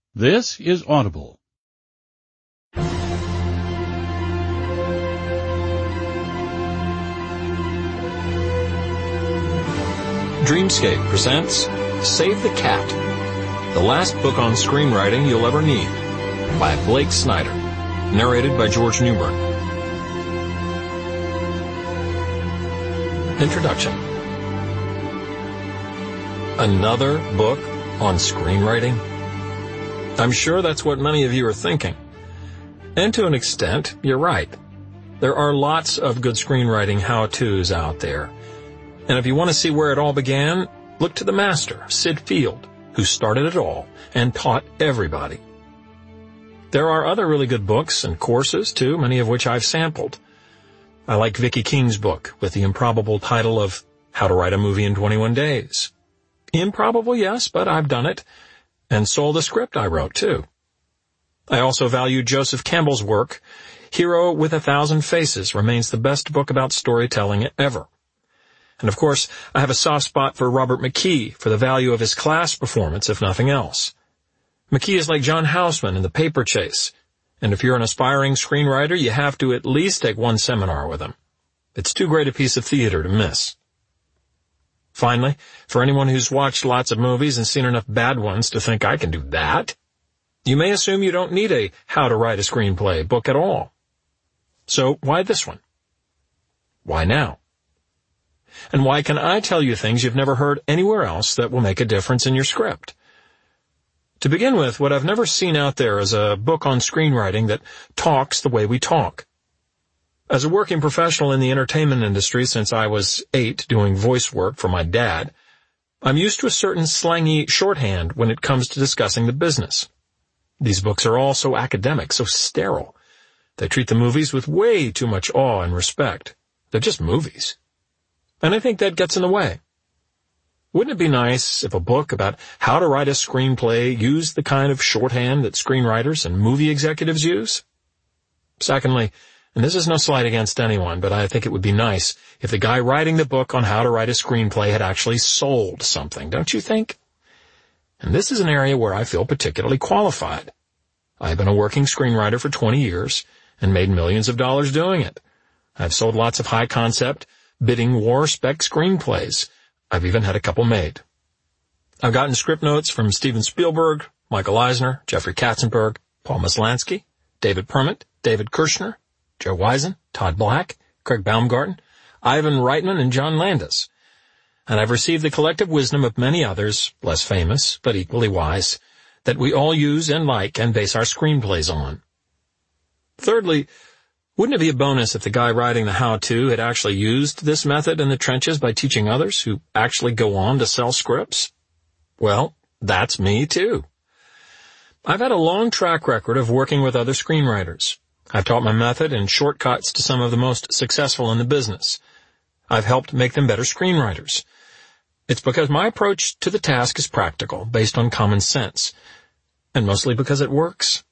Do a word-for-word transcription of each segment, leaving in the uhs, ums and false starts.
This is Audible. Dreamscape presents Save the Cat, the last book on screenwriting you'll ever need, by Blake Snyder, narrated by George Newbern. Introduction. Another book on screenwriting? I'm sure that's what many of you are thinking. And to an extent, you're right. There are lots of good screenwriting how-tos out there. And if you want to see where it all began, look to the master, Sid Field, who started it all and taught everybody. There are other really good books and courses, too, many of which I've sampled. I like Vicky King's book with the improbable title of How to Write a Movie in twenty-one days. Improbable, yes, but I've done it, and sold a script I wrote, too. I also value Joseph Campbell's work. Hero with a Thousand Faces remains the best book about storytelling ever. And of course, I have a soft spot for Robert McKee for the value of his class performance, if nothing else. McKee is like John Houseman in The Paper Chase, and if you're an aspiring screenwriter, you have to at least take one seminar with him. It's too great a piece of theater to miss. Finally, for anyone who's watched lots of movies and seen enough bad ones to think I can do that, you may assume you don't need a How to Write a Screenplay book at all. So why this one? Why now? And why can I tell you things you've never heard anywhere else that will make a difference in your script? To begin with, what I've never seen out there is a book on screenwriting that talks the way we talk. As a working professional in the entertainment industry since I was eight doing voice work for my dad, I'm used to a certain slangy shorthand when it comes to discussing the business. These books are all so academic, so sterile. They treat the movies with way too much awe and respect. They're just movies. And I think that gets in the way. Wouldn't it be nice if a book about how to write a screenplay used the kind of shorthand that screenwriters and movie executives use? Secondly, and this is no slight against anyone, but I think it would be nice if the guy writing the book on how to write a screenplay had actually sold something, don't you think? And this is an area where I feel particularly qualified. I've been a working screenwriter for twenty years and made millions of dollars doing it. I've sold lots of high-concept, bidding war-spec screenplays. I've even had a couple made. I've gotten script notes from Steven Spielberg, Michael Eisner, Jeffrey Katzenberg, Paul Maslany, David Permit, David Kirshner, Joe Wiesen, Todd Black, Craig Baumgarten, Ivan Reitman, and John Landis. And I've received the collective wisdom of many others, less famous, but equally wise, that we all use and like and base our screenplays on. Thirdly, wouldn't it be a bonus if the guy writing the how-to had actually used this method in the trenches by teaching others who actually go on to sell scripts? Well, that's me too. I've had a long track record of working with other screenwriters. I've taught my method and shortcuts to some of the most successful in the business. I've helped make them better screenwriters. It's because my approach to the task is practical, based on common sense, and mostly because it works.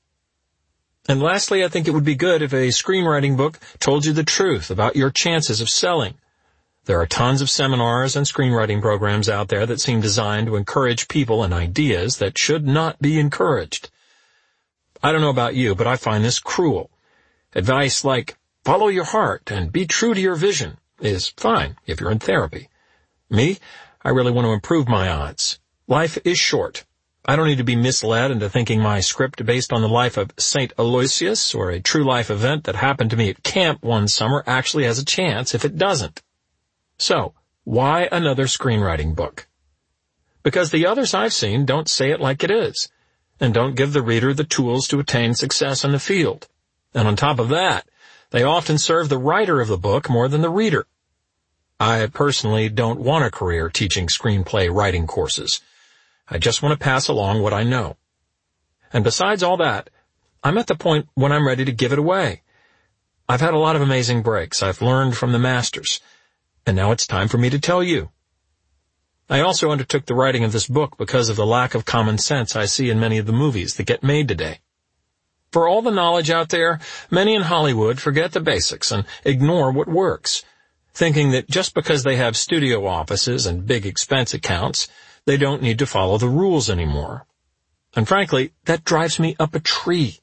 And lastly, I think it would be good if a screenwriting book told you the truth about your chances of selling. There are tons of seminars and screenwriting programs out there that seem designed to encourage people and ideas that should not be encouraged. I don't know about you, but I find this cruel. Advice like, follow your heart and be true to your vision is fine if you're in therapy. Me, I really want to improve my odds. Life is short. I don't need to be misled into thinking my script based on the life of Saint Aloysius or a true life event that happened to me at camp one summer actually has a chance if it doesn't. So, why another screenwriting book? Because the others I've seen don't say it like it is, and don't give the reader the tools to attain success in the field. And on top of that, they often serve the writer of the book more than the reader. I personally don't want a career teaching screenplay writing courses. I just want to pass along what I know. And besides all that, I'm at the point when I'm ready to give it away. I've had a lot of amazing breaks. I've learned from the masters. And now it's time for me to tell you. I also undertook the writing of this book because of the lack of common sense I see in many of the movies that get made today. For all the knowledge out there, many in Hollywood forget the basics and ignore what works, thinking that just because they have studio offices and big expense accounts, they don't need to follow the rules anymore. And frankly, that drives me up a tree.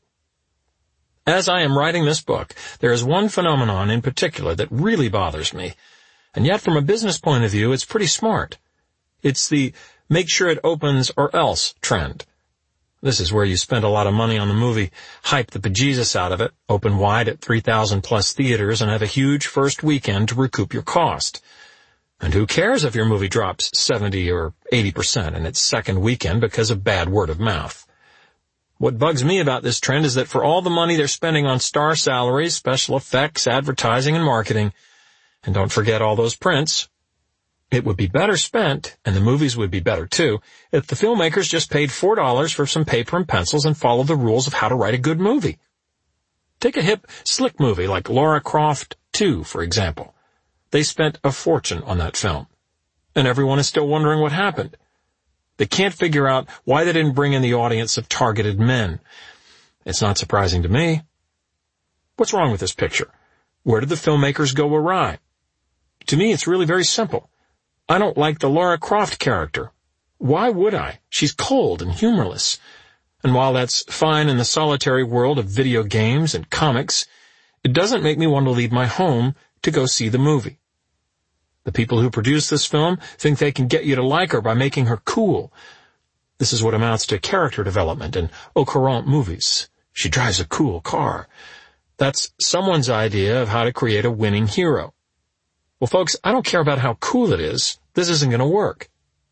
As I am writing this book, there is one phenomenon in particular that really bothers me. And yet from a business point of view, it's pretty smart. It's the make sure it opens or else trend. This is where you spend a lot of money on the movie, hype the bejesus out of it, open wide at three thousand plus theaters, and have a huge first weekend to recoup your cost. And who cares if your movie drops seventy or eighty percent in its second weekend because of bad word of mouth? What bugs me about this trend is that for all the money they're spending on star salaries, special effects, advertising, and marketing, and don't forget all those prints, it would be better spent, and the movies would be better too, if the filmmakers just paid four dollars for some paper and pencils and followed the rules of how to write a good movie. Take a hip, slick movie like Lara Croft two, for example. They spent a fortune on that film, and everyone is still wondering what happened. They can't figure out why they didn't bring in the audience of targeted men. It's not surprising to me. What's wrong with this picture? Where did the filmmakers go awry? To me, it's really very simple. I don't like the Lara Croft character. Why would I? She's cold and humorless. And while that's fine in the solitary world of video games and comics, it doesn't make me want to leave my home to go see the movie. The people who produce this film think they can get you to like her by making her cool. This is what amounts to character development in au courant movies. She drives a cool car. That's someone's idea of how to create a winning hero. Well, folks, I don't care about how cool it is. This isn't going to work.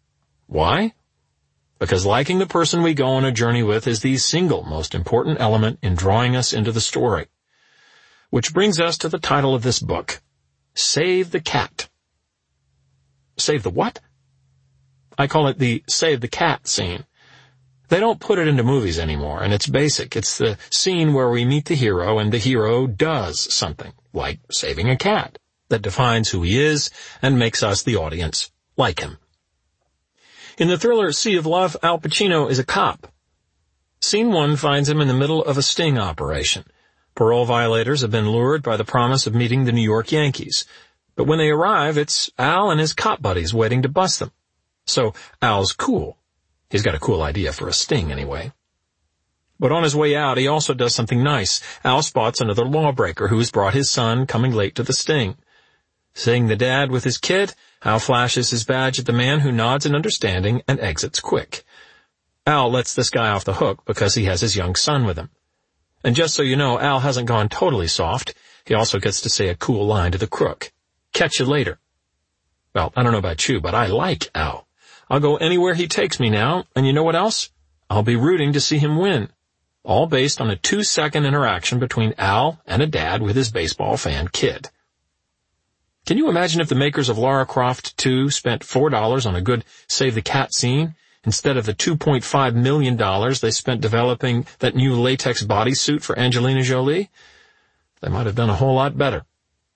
Why? Because liking the person we go on a journey with is the single most important element in drawing us into the story. Which brings us to the title of this book, Save the Cat. Save the what? I call it the Save the Cat scene. They don't put it into movies anymore, and it's basic. It's the scene where we meet the hero, and the hero does something, like saving a cat, that defines who he is and makes us, the audience, like him. In the thriller Sea of Love, Al Pacino is a cop. Scene one finds him in the middle of a sting operation. Parole violators have been lured by the promise of meeting the New York Yankees. But when they arrive, it's Al and his cop buddies waiting to bust them. So Al's cool. He's got a cool idea for a sting anyway. But on his way out, he also does something nice. Al spots another lawbreaker who's brought his son, coming late to the sting. Seeing the dad with his kid, Al flashes his badge at the man, who nods in understanding and exits quick. Al lets this guy off the hook because he has his young son with him. And just so you know, Al hasn't gone totally soft. He also gets to say a cool line to the crook. Catch you later. Well, I don't know about you, but I like Al. I'll go anywhere he takes me now, and you know what else? I'll be rooting to see him win. All based on a two-second interaction between Al and a dad with his baseball fan kid. Can you imagine if the makers of Lara Croft two spent four dollars on a good Save the Cat scene, instead of the two point five million dollars they spent developing that new latex bodysuit for Angelina Jolie? They might have done a whole lot better.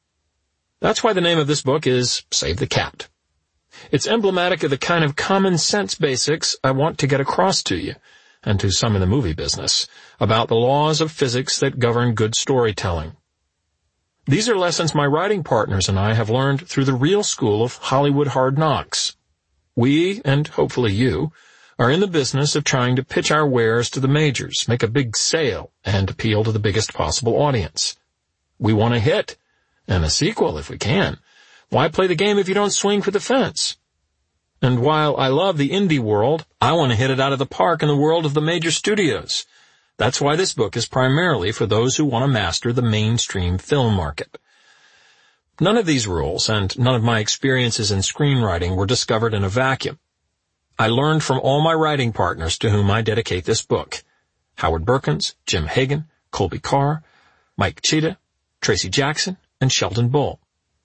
That's why the name of this book is Save the Cat. It's emblematic of the kind of common sense basics I want to get across to you, and to some in the movie business, about the laws of physics that govern good storytelling. These are lessons my writing partners and I have learned through the real school of Hollywood hard knocks. We, and hopefully you, are in the business of trying to pitch our wares to the majors, make a big sale, and appeal to the biggest possible audience. We want a hit. And a sequel, if we can. Why play the game if you don't swing for the fence? And while I love the indie world, I want to hit it out of the park in the world of the major studios. That's why this book is primarily for those who want to master the mainstream film market. None of these rules, and none of my experiences in screenwriting, were discovered in a vacuum. I learned from all my writing partners to whom I dedicate this book. Howard Berkins, Jim Hagan, Colby Carr, Mike Cheetah, Tracy Jackson, and Sheldon Bull.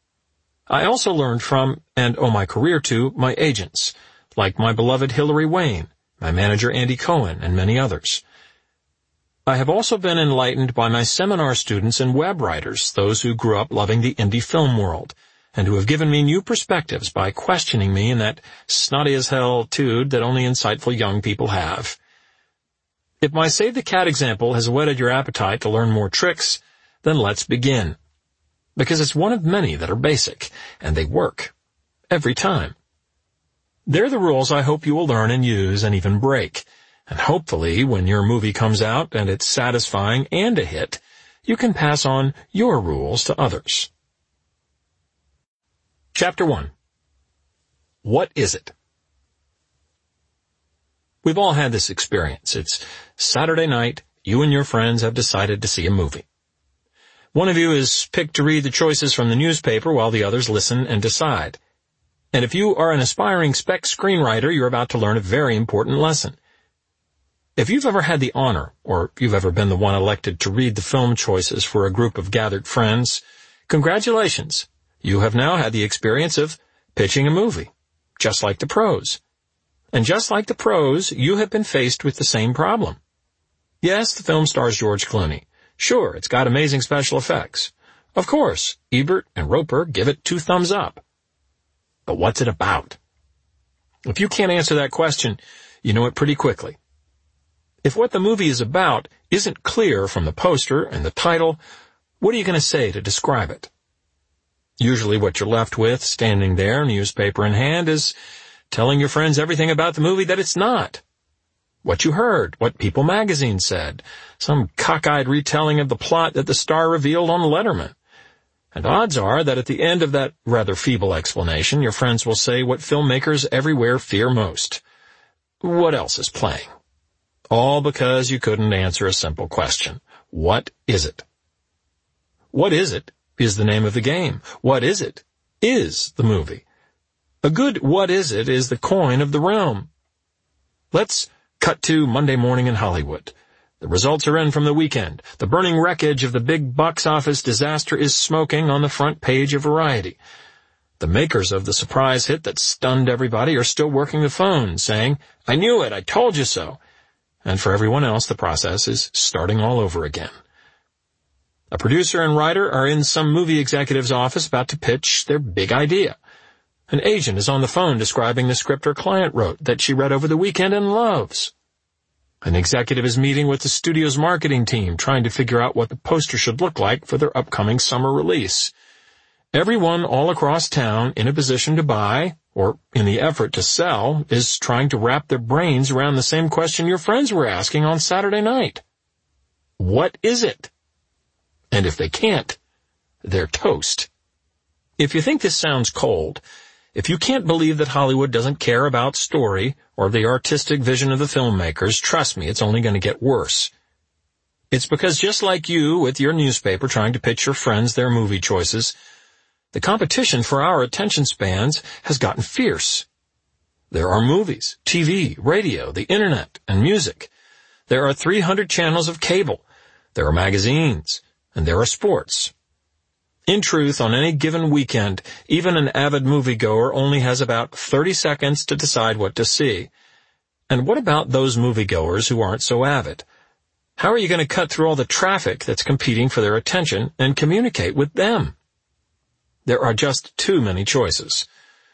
I also learned from, and owe my career to, my agents, like my beloved Hillary Wayne, my manager Andy Cohen, and many others. I have also been enlightened by my seminar students and web writers, those who grew up loving the indie film world, and who have given me new perspectives by questioning me in that snotty-as-hell tude that only insightful young people have. If my Save the Cat example has whetted your appetite to learn more tricks, then let's begin. Because it's one of many that are basic, and they work. Every time. They're the rules I hope you will learn and use and even break. And hopefully, when your movie comes out and it's satisfying and a hit, you can pass on your rules to others. Chapter one. What is it? We've all had this experience. It's Saturday night, you and your friends have decided to see a movie. One of you is picked to read the choices from the newspaper while the others listen and decide. And if you are an aspiring spec screenwriter, you're about to learn a very important lesson. If you've ever had the honor, or you've ever been the one elected to read the film choices for a group of gathered friends, congratulations. You have now had the experience of pitching a movie, just like the pros. And just like the pros, you have been faced with the same problem. Yes, the film stars George Clooney. Sure, it's got amazing special effects. Of course, Ebert and Roper give it two thumbs up. But what's it about? If you can't answer that question, you know it pretty quickly. If what the movie is about isn't clear from the poster and the title, what are you going to say to describe it? Usually what you're left with, standing there, newspaper in hand, is telling your friends everything about the movie that it's not. What you heard, what People magazine said, some cockeyed retelling of the plot that the star revealed on Letterman. And odds are that at the end of that rather feeble explanation, your friends will say what filmmakers everywhere fear most. What else is playing? All because you couldn't answer a simple question. What is it? What is it is the name of the game. What is it is the movie. A good what is it is the coin of the realm. Let's cut to Monday morning in Hollywood. The results are in from the weekend. The burning wreckage of the big box office disaster is smoking on the front page of Variety. The makers of the surprise hit that stunned everybody are still working the phone, saying, "I knew it, I told you so." And for everyone else, the process is starting all over again. A producer and writer are in some movie executive's office about to pitch their big idea. An agent is on the phone describing the script her client wrote that she read over the weekend and loves. An executive is meeting with the studio's marketing team, trying to figure out what the poster should look like for their upcoming summer release. Everyone all across town in a position to buy, or in the effort to sell, is trying to wrap their brains around the same question your friends were asking on Saturday night. What is it? And if they can't, they're toast. If you think this sounds cold, if you can't believe that Hollywood doesn't care about story or the artistic vision of the filmmakers, trust me, it's only going to get worse. It's because just like you with your newspaper trying to pitch your friends their movie choices, the competition for our attention spans has gotten fierce. There are movies, T V, radio, the internet, and music. There are three hundred channels of cable. There are magazines, and there are sports. In truth, on any given weekend, even an avid moviegoer only has about thirty seconds to decide what to see. And what about those moviegoers who aren't so avid? How are you going to cut through all the traffic that's competing for their attention and communicate with them? There are just too many choices.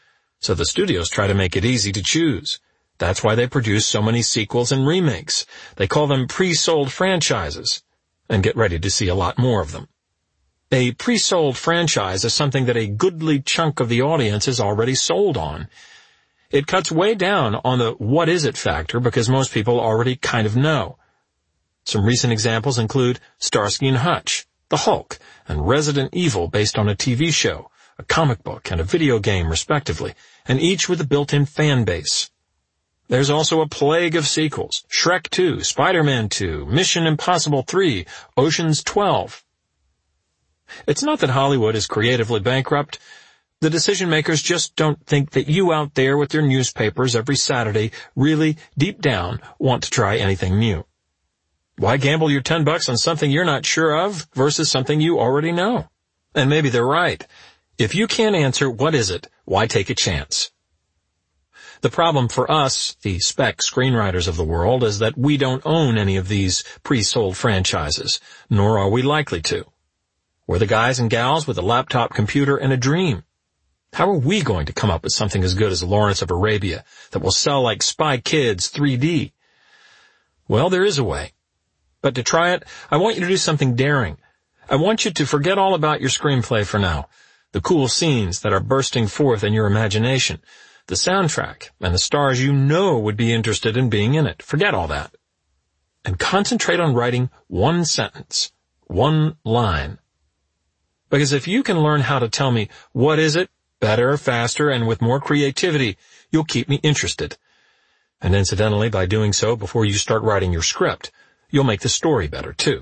So the studios try to make it easy to choose. That's why they produce so many sequels and remakes. They call them pre-sold franchises. And get ready to see a lot more of them. A pre-sold franchise is something that a goodly chunk of the audience is already sold on. It cuts way down on the what is it factor because most people already kind of know. Some recent examples include Starsky and Hutch, The Hulk, and Resident Evil based on a T V show, a comic book, and a video game respectively, and each with a built-in fan base. There's also a plague of sequels, Shrek two, Spider-Man two, Mission Impossible three, Ocean's twelve. It's not that Hollywood is creatively bankrupt. The decision-makers just don't think that you out there with your newspapers every Saturday really, deep down, want to try anything new. Why gamble your ten bucks on something you're not sure of versus something you already know? And maybe they're right. If you can't answer what is it, why take a chance? The problem for us, the spec screenwriters of the world, is that we don't own any of these pre-sold franchises, nor are we likely to. We're the guys and gals with a laptop computer and a dream. How are we going to come up with something as good as Lawrence of Arabia that will sell like Spy Kids three D? Well, there is a way. But to try it, I want you to do something daring. I want you to forget all about your screenplay for now, the cool scenes that are bursting forth in your imagination, the soundtrack, and the stars you know would be interested in being in it. Forget all that. And concentrate on writing one sentence, one line. Because if you can learn how to tell me what is it, better, faster, and with more creativity, you'll keep me interested. And incidentally, by doing so before you start writing your script, you'll make the story better, too.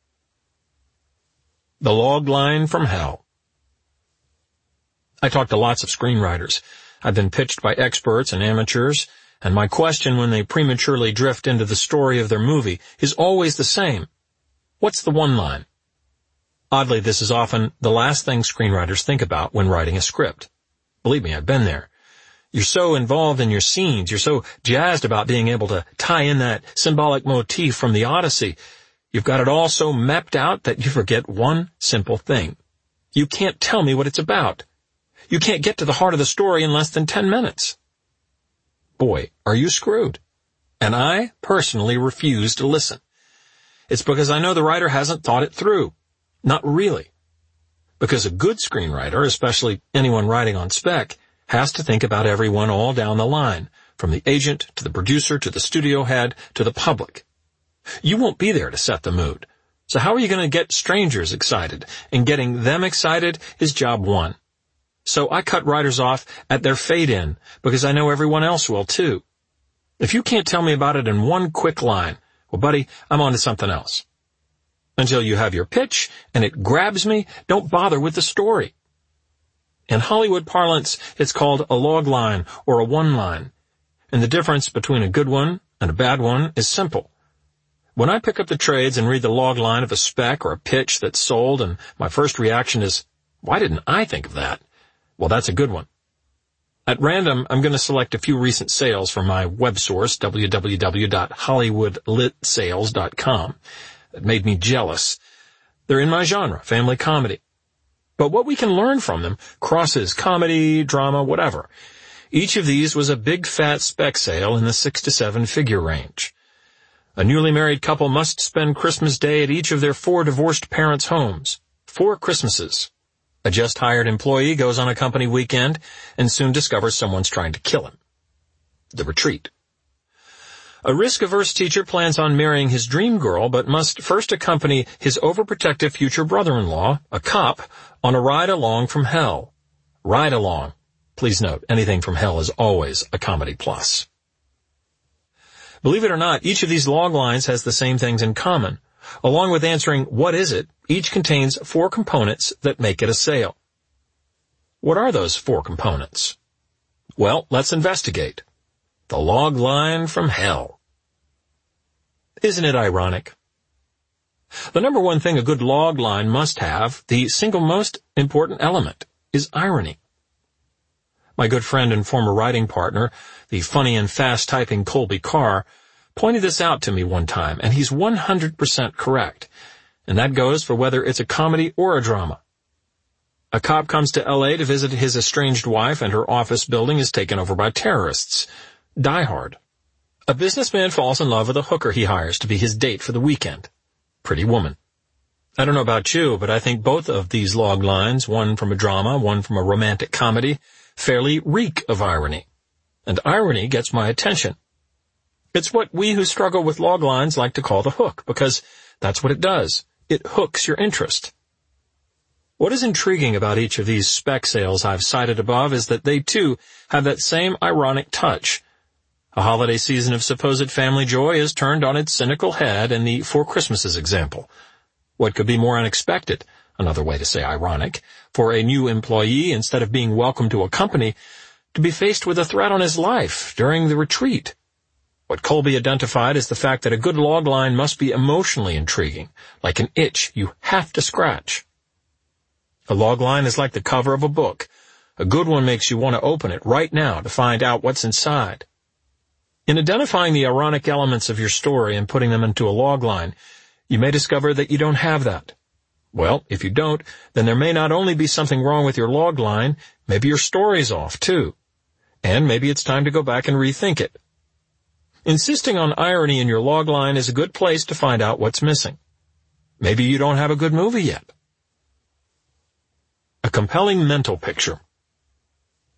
The log line from hell. I talk to lots of screenwriters. I've been pitched by experts and amateurs, and my question when they prematurely drift into the story of their movie is always the same. What's the one line? Oddly, this is often the last thing screenwriters think about when writing a script. Believe me, I've been there. You're so involved in your scenes, you're so jazzed about being able to tie in that symbolic motif from the Odyssey. You've got it all so mapped out that you forget one simple thing. You can't tell me what it's about. You can't get to the heart of the story in less than ten minutes. Boy, are you screwed. And I personally refuse to listen. It's because I know the writer hasn't thought it through. Not really. Because a good screenwriter, especially anyone writing on spec, has to think about everyone all down the line, from the agent to the producer to the studio head to the public. You won't be there to set the mood. So how are you going to get strangers excited? And getting them excited is job one. So I cut writers off at their fade-in, because I know everyone else will too. If you can't tell me about it in one quick line, well, buddy, I'm on to something else. Until you have your pitch and it grabs me, don't bother with the story. In Hollywood parlance, it's called a log line or a one-line. And the difference between a good one and a bad one is simple. When I pick up the trades and read the log line of a spec or a pitch that's sold, and my first reaction is, why didn't I think of that? Well, that's a good one. At random, I'm going to select a few recent sales from my web source, w w w dot hollywood lit sales dot com. That made me jealous. They're in my genre, family comedy. But what we can learn from them crosses comedy, drama, whatever. Each of these was a big fat spec sale in the six to seven figure range. A newly married couple must spend Christmas Day at each of their four divorced parents' homes. Four Christmases. A just-hired employee goes on a company weekend and soon discovers someone's trying to kill him. The Retreat. A risk-averse teacher plans on marrying his dream girl, but must first accompany his overprotective future brother-in-law, a cop, on a ride along from hell. Ride along. Please note, anything from hell is always a comedy plus. Believe it or not, each of these log lines has the same things in common. Along with answering, what is it, each contains four components that make it a sale. What are those four components? Well, let's investigate. The log line from hell. Isn't it ironic? The number one thing a good log line must have, the single most important element, is irony. My good friend and former writing partner, the funny and fast-typing Colby Carr, pointed this out to me one time, and he's one hundred percent correct. And that goes for whether it's a comedy or a drama. A cop comes to L A to visit his estranged wife, and her office building is taken over by terrorists. Die Hard. A businessman falls in love with a hooker he hires to be his date for the weekend. Pretty Woman. I don't know about you, but I think both of these log lines, one from a drama, one from a romantic comedy, fairly reek of irony. And irony gets my attention. It's what we who struggle with log lines like to call the hook, because that's what it does. It hooks your interest. What is intriguing about each of these spec sales I've cited above is that they, too, have that same ironic touch. A holiday season of supposed family joy is turned on its cynical head in the Four Christmases example. What could be more unexpected, another way to say ironic, for a new employee, instead of being welcomed to a company, to be faced with a threat on his life during the retreat? What Colby identified is the fact that a good log line must be emotionally intriguing, like an itch you have to scratch. A log line is like the cover of a book. A good one makes you want to open it right now to find out what's inside. In identifying the ironic elements of your story and putting them into a log line, you may discover that you don't have that. Well, if you don't, then there may not only be something wrong with your log line, maybe your story's off too. And maybe it's time to go back and rethink it. Insisting on irony in your log line is a good place to find out what's missing. Maybe you don't have a good movie yet. A compelling mental picture.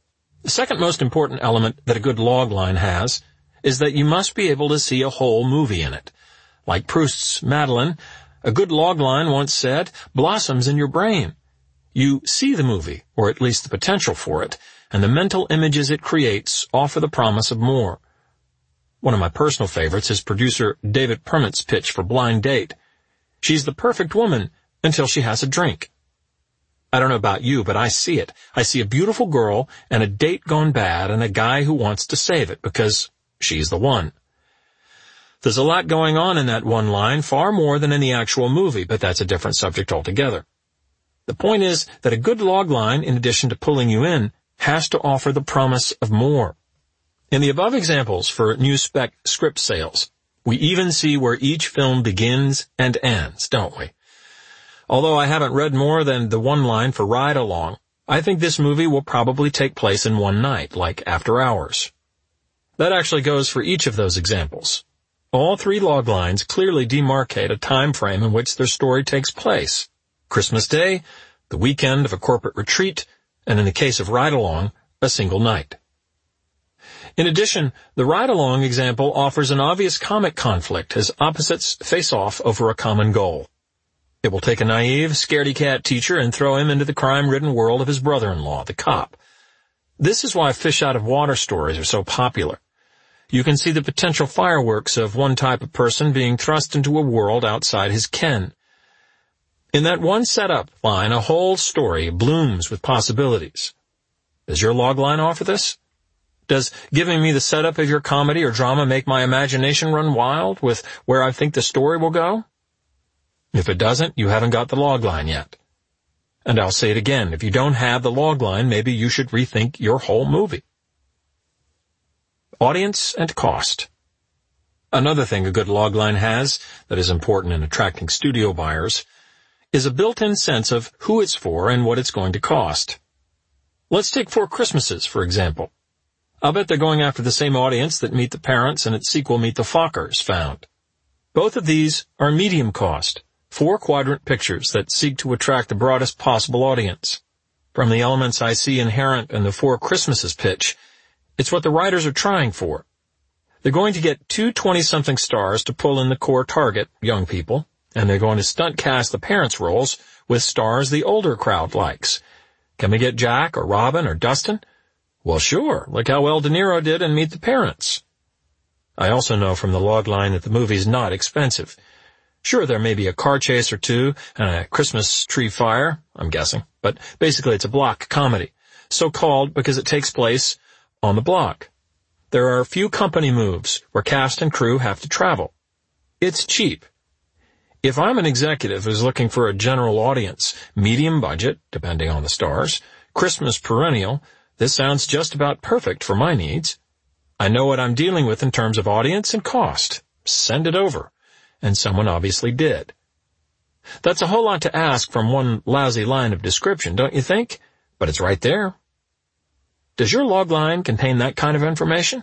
The second most important element that a good logline has is that you must be able to see a whole movie in it. Like Proust's Madeleine, a good logline once said, blossoms in your brain. You see the movie, or at least the potential for it, and the mental images it creates offer the promise of more. One of my personal favorites is producer David Permant's pitch for Blind Date. She's the perfect woman until she has a drink. I don't know about you, but I see it. I see a beautiful girl and a date gone bad and a guy who wants to save it because she's the one. There's a lot going on in that one line, far more than in the actual movie, but that's a different subject altogether. The point is that a good logline, in addition to pulling you in, has to offer the promise of more. In the above examples for new spec script sales, we even see where each film begins and ends, don't we? Although I haven't read more than the one line for Ride Along, I think this movie will probably take place in one night, like After Hours. That actually goes for each of those examples. All three loglines clearly demarcate a time frame in which their story takes place. Christmas Day, the weekend of a corporate retreat, and in the case of Ride Along, a single night. In addition, the Ride Along example offers an obvious comic conflict as opposites face off over a common goal. It will take a naive, scaredy-cat teacher and throw him into the crime-ridden world of his brother-in-law, the cop. This is why fish-out-of-water stories are so popular. You can see the potential fireworks of one type of person being thrust into a world outside his ken. In that one setup line, a whole story blooms with possibilities. Does your logline offer this? Does giving me the setup of your comedy or drama make my imagination run wild with where I think the story will go? If it doesn't, you haven't got the logline yet. And I'll say it again, if you don't have the logline, maybe you should rethink your whole movie. Audience and cost. Another thing a good logline has that is important in attracting studio buyers is a built-in sense of who it's for and what it's going to cost. Let's take Four Christmases, for example. I'll bet they're going after the same audience that Meet the Parents and its sequel Meet the Fockers found. Both of these are medium cost, four-quadrant pictures that seek to attract the broadest possible audience. From the elements I see inherent in the Four Christmases pitch, it's what the writers are trying for. They're going to get two twenty-something stars to pull in the core target, young people, and they're going to stunt cast the parents' roles with stars the older crowd likes. Can we get Jack or Robin or Dustin? Well, sure. Look how well De Niro did in Meet the Parents. I also know from the logline that the movie's not expensive. Sure, there may be a car chase or two and a Christmas tree fire, I'm guessing, but basically it's a block comedy, so called because it takes place on the block. There are a few company moves where cast and crew have to travel. It's cheap. If I'm an executive who's looking for a general audience, medium budget, depending on the stars, Christmas perennial, this sounds just about perfect for my needs. I know what I'm dealing with in terms of audience and cost. Send it over. And someone obviously did. That's a whole lot to ask from one lousy line of description, don't you think? But it's right there. Does your logline contain that kind of information?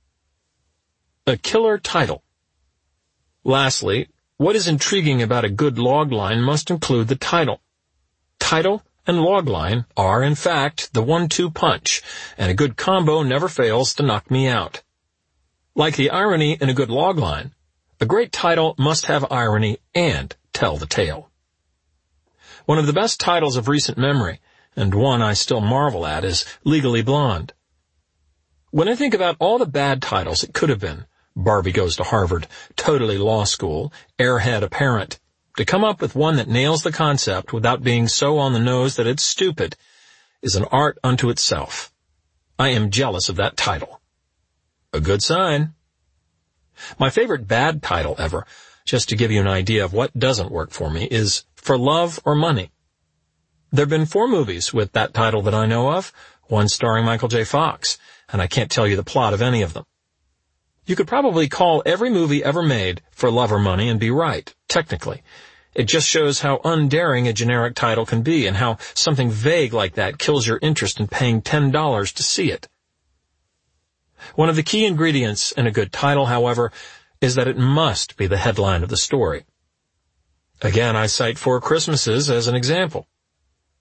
A killer title. Lastly, what is intriguing about a good logline must include the title. Title and logline are, in fact, the one two punch, and a good combo never fails to knock me out. Like the irony in a good logline, a great title must have irony and tell the tale. One of the best titles of recent memory, and one I still marvel at, is Legally Blonde. When I think about all the bad titles it could have been, Barbie Goes to Harvard, Totally Law School, Airhead Apparent, to come up with one that nails the concept without being so on the nose that it's stupid is an art unto itself. I am jealous of that title. A good sign. My favorite bad title ever, just to give you an idea of what doesn't work for me, is For Love or Money. There have been four movies with that title that I know of, one starring Michael J. Fox, and I can't tell you the plot of any of them. You could probably call every movie ever made For Love or Money and be right, technically. It just shows how undaring a generic title can be and how something vague like that kills your interest in paying ten dollars to see it. One of the key ingredients in a good title, however, is that it must be the headline of the story. Again, I cite Four Christmases as an example.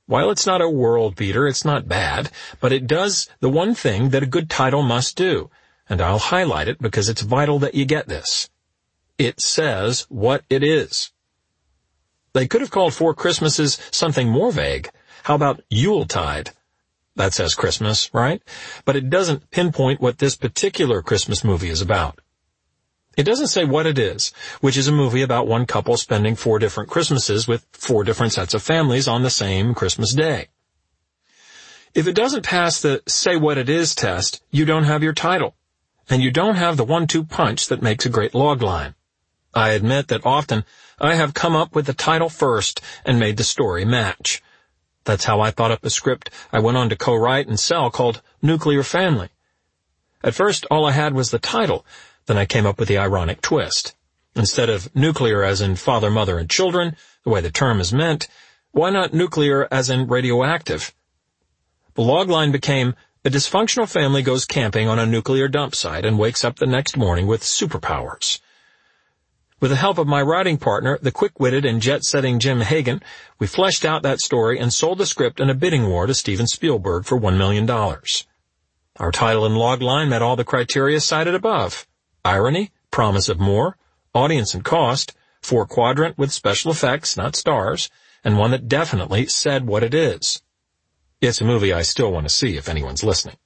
While it's not a world beater, it's not bad, but it does the one thing that a good title must do, and I'll highlight it because it's vital that you get this. It says what it is. They could have called Four Christmases something more vague. How about Yuletide? That says Christmas, right? But it doesn't pinpoint what this particular Christmas movie is about. It doesn't say what it is, which is a movie about one couple spending four different Christmases with four different sets of families on the same Christmas day. If it doesn't pass the say what it is test, you don't have your title. And you don't have the one-two punch that makes a great logline. I admit that often I have come up with the title first and made the story match. That's how I thought up a script I went on to co-write and sell called Nuclear Family. At first, all I had was the title. Then I came up with the ironic twist. Instead of nuclear as in father, mother, and children, the way the term is meant, why not nuclear as in radioactive? The logline became, a dysfunctional family goes camping on a nuclear dump site and wakes up the next morning with superpowers. With the help of my writing partner, the quick-witted and jet-setting Jim Hagen, we fleshed out that story and sold the script in a bidding war to Steven Spielberg for one million dollars. Our title and logline met all the criteria cited above. Irony, promise of more, audience and cost, four-quadrant with special effects, not stars, and one that definitely said what it is. It's a movie I still want to see if anyone's listening.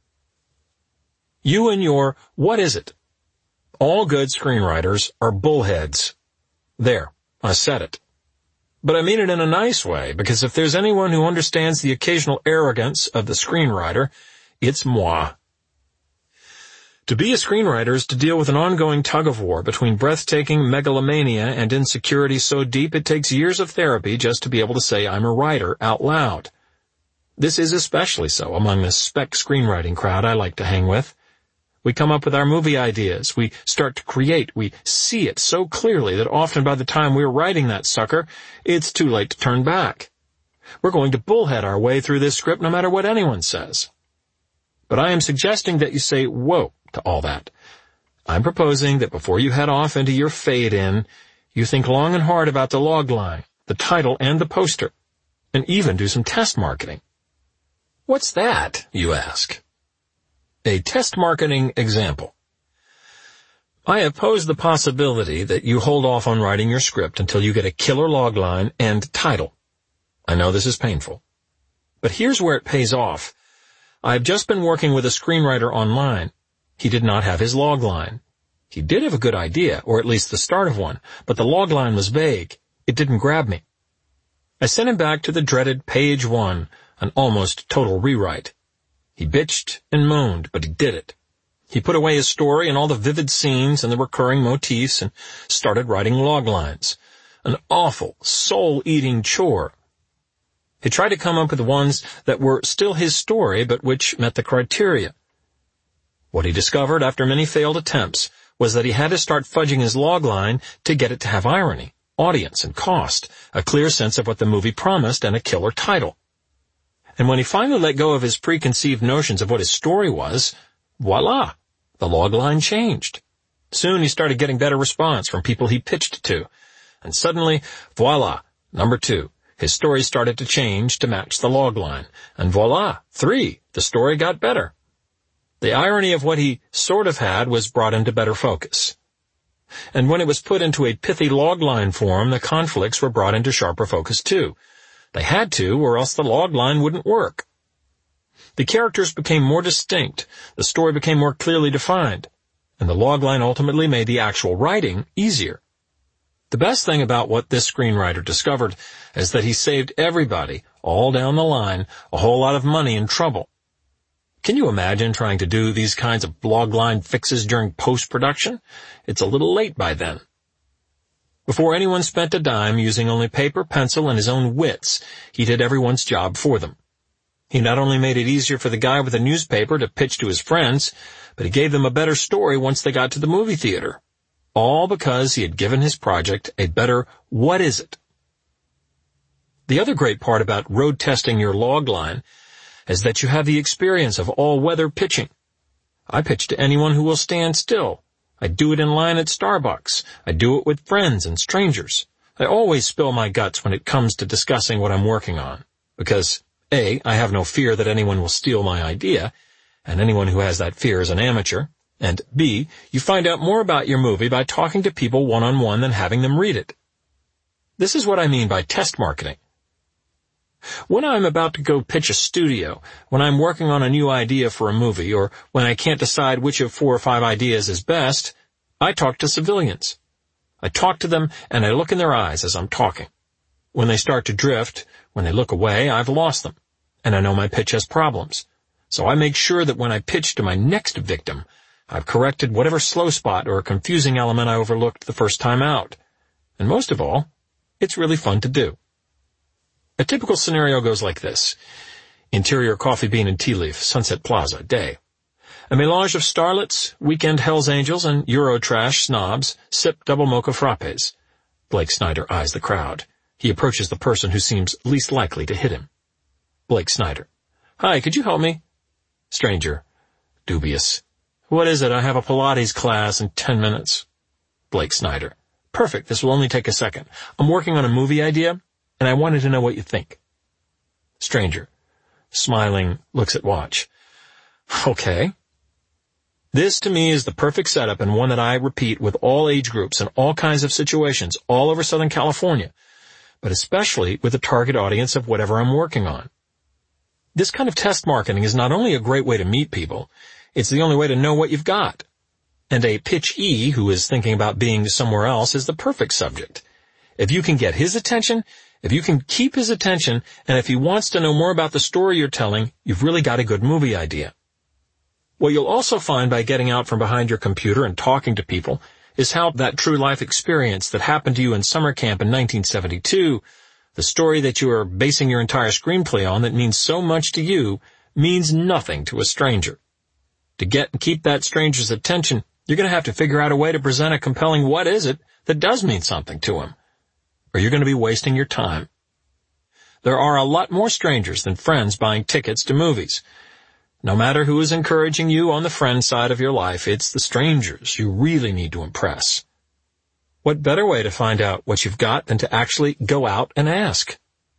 You and your what is it? All good screenwriters are bullheads. There, I said it. But I mean it in a nice way, because if there's anyone who understands the occasional arrogance of the screenwriter, it's moi. To be a screenwriter is to deal with an ongoing tug-of-war between breathtaking megalomania and insecurity so deep it takes years of therapy just to be able to say I'm a writer out loud. This is especially so among the spec screenwriting crowd I like to hang with. We come up with our movie ideas, we start to create, we see it so clearly that often by the time we're writing that sucker, it's too late to turn back. We're going to bullhead our way through this script no matter what anyone says. But I am suggesting that you say whoa to all that. I'm proposing that before you head off into your fade-in, you think long and hard about the logline, the title, and the poster, and even do some test marketing. What's that, you ask? A test marketing example. I have posed the possibility that you hold off on writing your script until you get a killer logline and title. I know this is painful. But here's where it pays off. I've just been working with a screenwriter online. He did not have his logline. He did have a good idea, or at least the start of one, but the logline was vague. It didn't grab me. I sent him back to the dreaded page one, an almost total rewrite. He bitched and moaned, but he did it. He put away his story and all the vivid scenes and the recurring motifs and started writing loglines. An awful, soul-eating chore. He tried to come up with ones that were still his story, but which met the criteria. What he discovered after many failed attempts was that he had to start fudging his logline to get it to have irony, audience, and cost, a clear sense of what the movie promised, and a killer title. And when he finally let go of his preconceived notions of what his story was, voila, the logline changed. Soon he started getting better response from people he pitched to. And suddenly, voila, number two, his story started to change to match the logline. And voila, three, the story got better. The irony of what he sort of had was brought into better focus. And when it was put into a pithy logline form, the conflicts were brought into sharper focus too. They had to, or else the logline wouldn't work. The characters became more distinct, the story became more clearly defined, and the logline ultimately made the actual writing easier. The best thing about what this screenwriter discovered is that he saved everybody, all down the line, a whole lot of money and trouble. Can you imagine trying to do these kinds of logline fixes during post-production? It's a little late by then. Before anyone spent a dime using only paper, pencil, and his own wits, he did everyone's job for them. He not only made it easier for the guy with the newspaper to pitch to his friends, but he gave them a better story once they got to the movie theater. All because he had given his project a better what is it? The other great part about road testing your logline is that you have the experience of all-weather pitching. I pitch to anyone who will stand still. I do it in line at Starbucks. I do it with friends and strangers. I always spill my guts when it comes to discussing what I'm working on. because A, I have no fear that anyone will steal my idea, and anyone who has that fear is an amateur, and B, you find out more about your movie by talking to people one-on-one than having them read it. This is what I mean by test marketing. When I'm about to go pitch a studio, when I'm working on a new idea for a movie, or when I can't decide which of four or five ideas is best, I talk to civilians. I talk to them and I look in their eyes as I'm talking. When they start to drift, when they look away, I've lost them, and I know my pitch has problems. So I make sure that when I pitch to my next victim, I've corrected whatever slow spot or confusing element I overlooked the first time out. And most of all, it's really fun to do. A typical scenario goes like this. Interior Coffee Bean and Tea Leaf, Sunset Plaza, day. A melange of starlets, weekend Hells Angels, and Eurotrash snobs sip double mocha frappes. Blake Snyder eyes the crowd. He approaches the person who seems least likely to hit him. Blake Snyder. Hi, could you help me? Stranger. Dubious. What is it? I have a Pilates class in ten minutes. Blake Snyder. Perfect, this will only take a second. I'm working on a movie idea, and I wanted to know what you think. Stranger. Smiling, looks at watch. Okay. This, to me, is the perfect setup and one that I repeat with all age groups and all kinds of situations all over Southern California, but especially with the target audience of whatever I'm working on. This kind of test marketing is not only a great way to meet people, it's the only way to know what you've got. And a pitchee who is thinking about being somewhere else is the perfect subject. If you can get his attention, if you can keep his attention, and if he wants to know more about the story you're telling, you've really got a good movie idea. What you'll also find by getting out from behind your computer and talking to people is how that true life experience that happened to you in summer camp in nineteen seventy-two, the story that you are basing your entire screenplay on that means so much to you, means nothing to a stranger. To get and keep that stranger's attention, you're going to have to figure out a way to present a compelling what is it that does mean something to him, or you're going to be wasting your time. There are a lot more strangers than friends buying tickets to movies. No matter who is encouraging you on the friend side of your life, it's the strangers you really need to impress. What better way to find out what you've got than to actually go out and ask?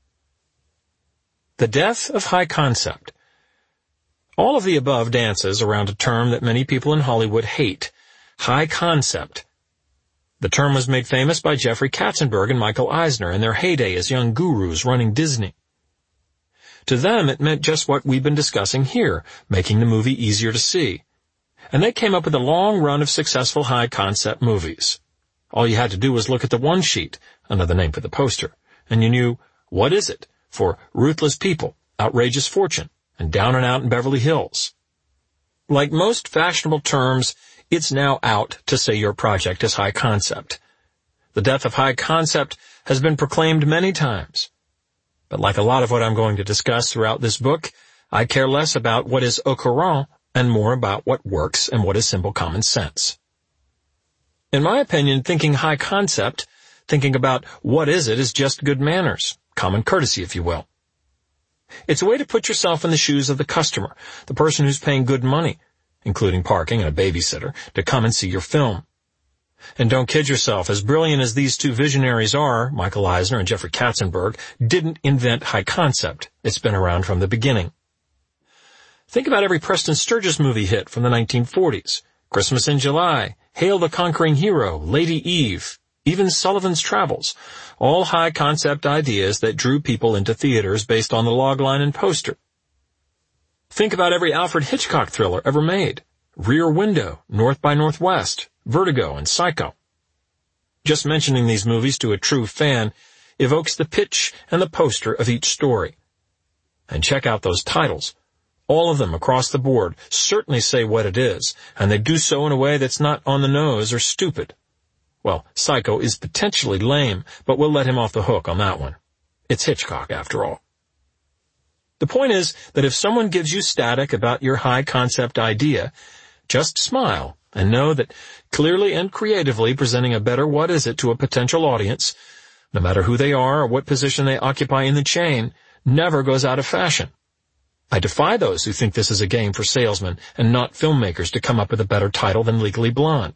The death of high concept. All of the above dances around a term that many people in Hollywood hate, high concept. The term was made famous by Jeffrey Katzenberg and Michael Eisner in their heyday as young gurus running Disney. To them, it meant just what we've been discussing here, making the movie easier to see. And they came up with a long run of successful high-concept movies. All you had to do was look at the one sheet, another name for the poster, and you knew, what is it, for Ruthless People, Outrageous Fortune, and Down and Out in Beverly Hills. Like most fashionable terms, it's now out to say your project is high concept. The death of high concept has been proclaimed many times. But like a lot of what I'm going to discuss throughout this book, I care less about what is au courant and more about what works and what is simple common sense. In my opinion, thinking high concept, thinking about what is it, is just good manners, common courtesy, if you will. It's a way to put yourself in the shoes of the customer, the person who's paying good money, including parking and a babysitter, to come and see your film. And don't kid yourself, as brilliant as these two visionaries are, Michael Eisner and Jeffrey Katzenberg, didn't invent high concept. It's been around from the beginning. Think about every Preston Sturges movie hit from the nineteen forties. Christmas in July, Hail the Conquering Hero, Lady Eve, even Sullivan's Travels. All high concept ideas that drew people into theaters based on the logline and poster. Think about every Alfred Hitchcock thriller ever made. Rear Window, North by Northwest, Vertigo, and Psycho. Just mentioning these movies to a true fan evokes the pitch and the poster of each story. And check out those titles. All of them across the board certainly say what it is, and they do so in a way that's not on the nose or stupid. Well, Psycho is potentially lame, but we'll let him off the hook on that one. It's Hitchcock, after all. The point is that if someone gives you static about your high-concept idea, just smile and know that clearly and creatively presenting a better what is it to a potential audience, no matter who they are or what position they occupy in the chain, never goes out of fashion. I defy those who think this is a game for salesmen and not filmmakers to come up with a better title than Legally Blonde.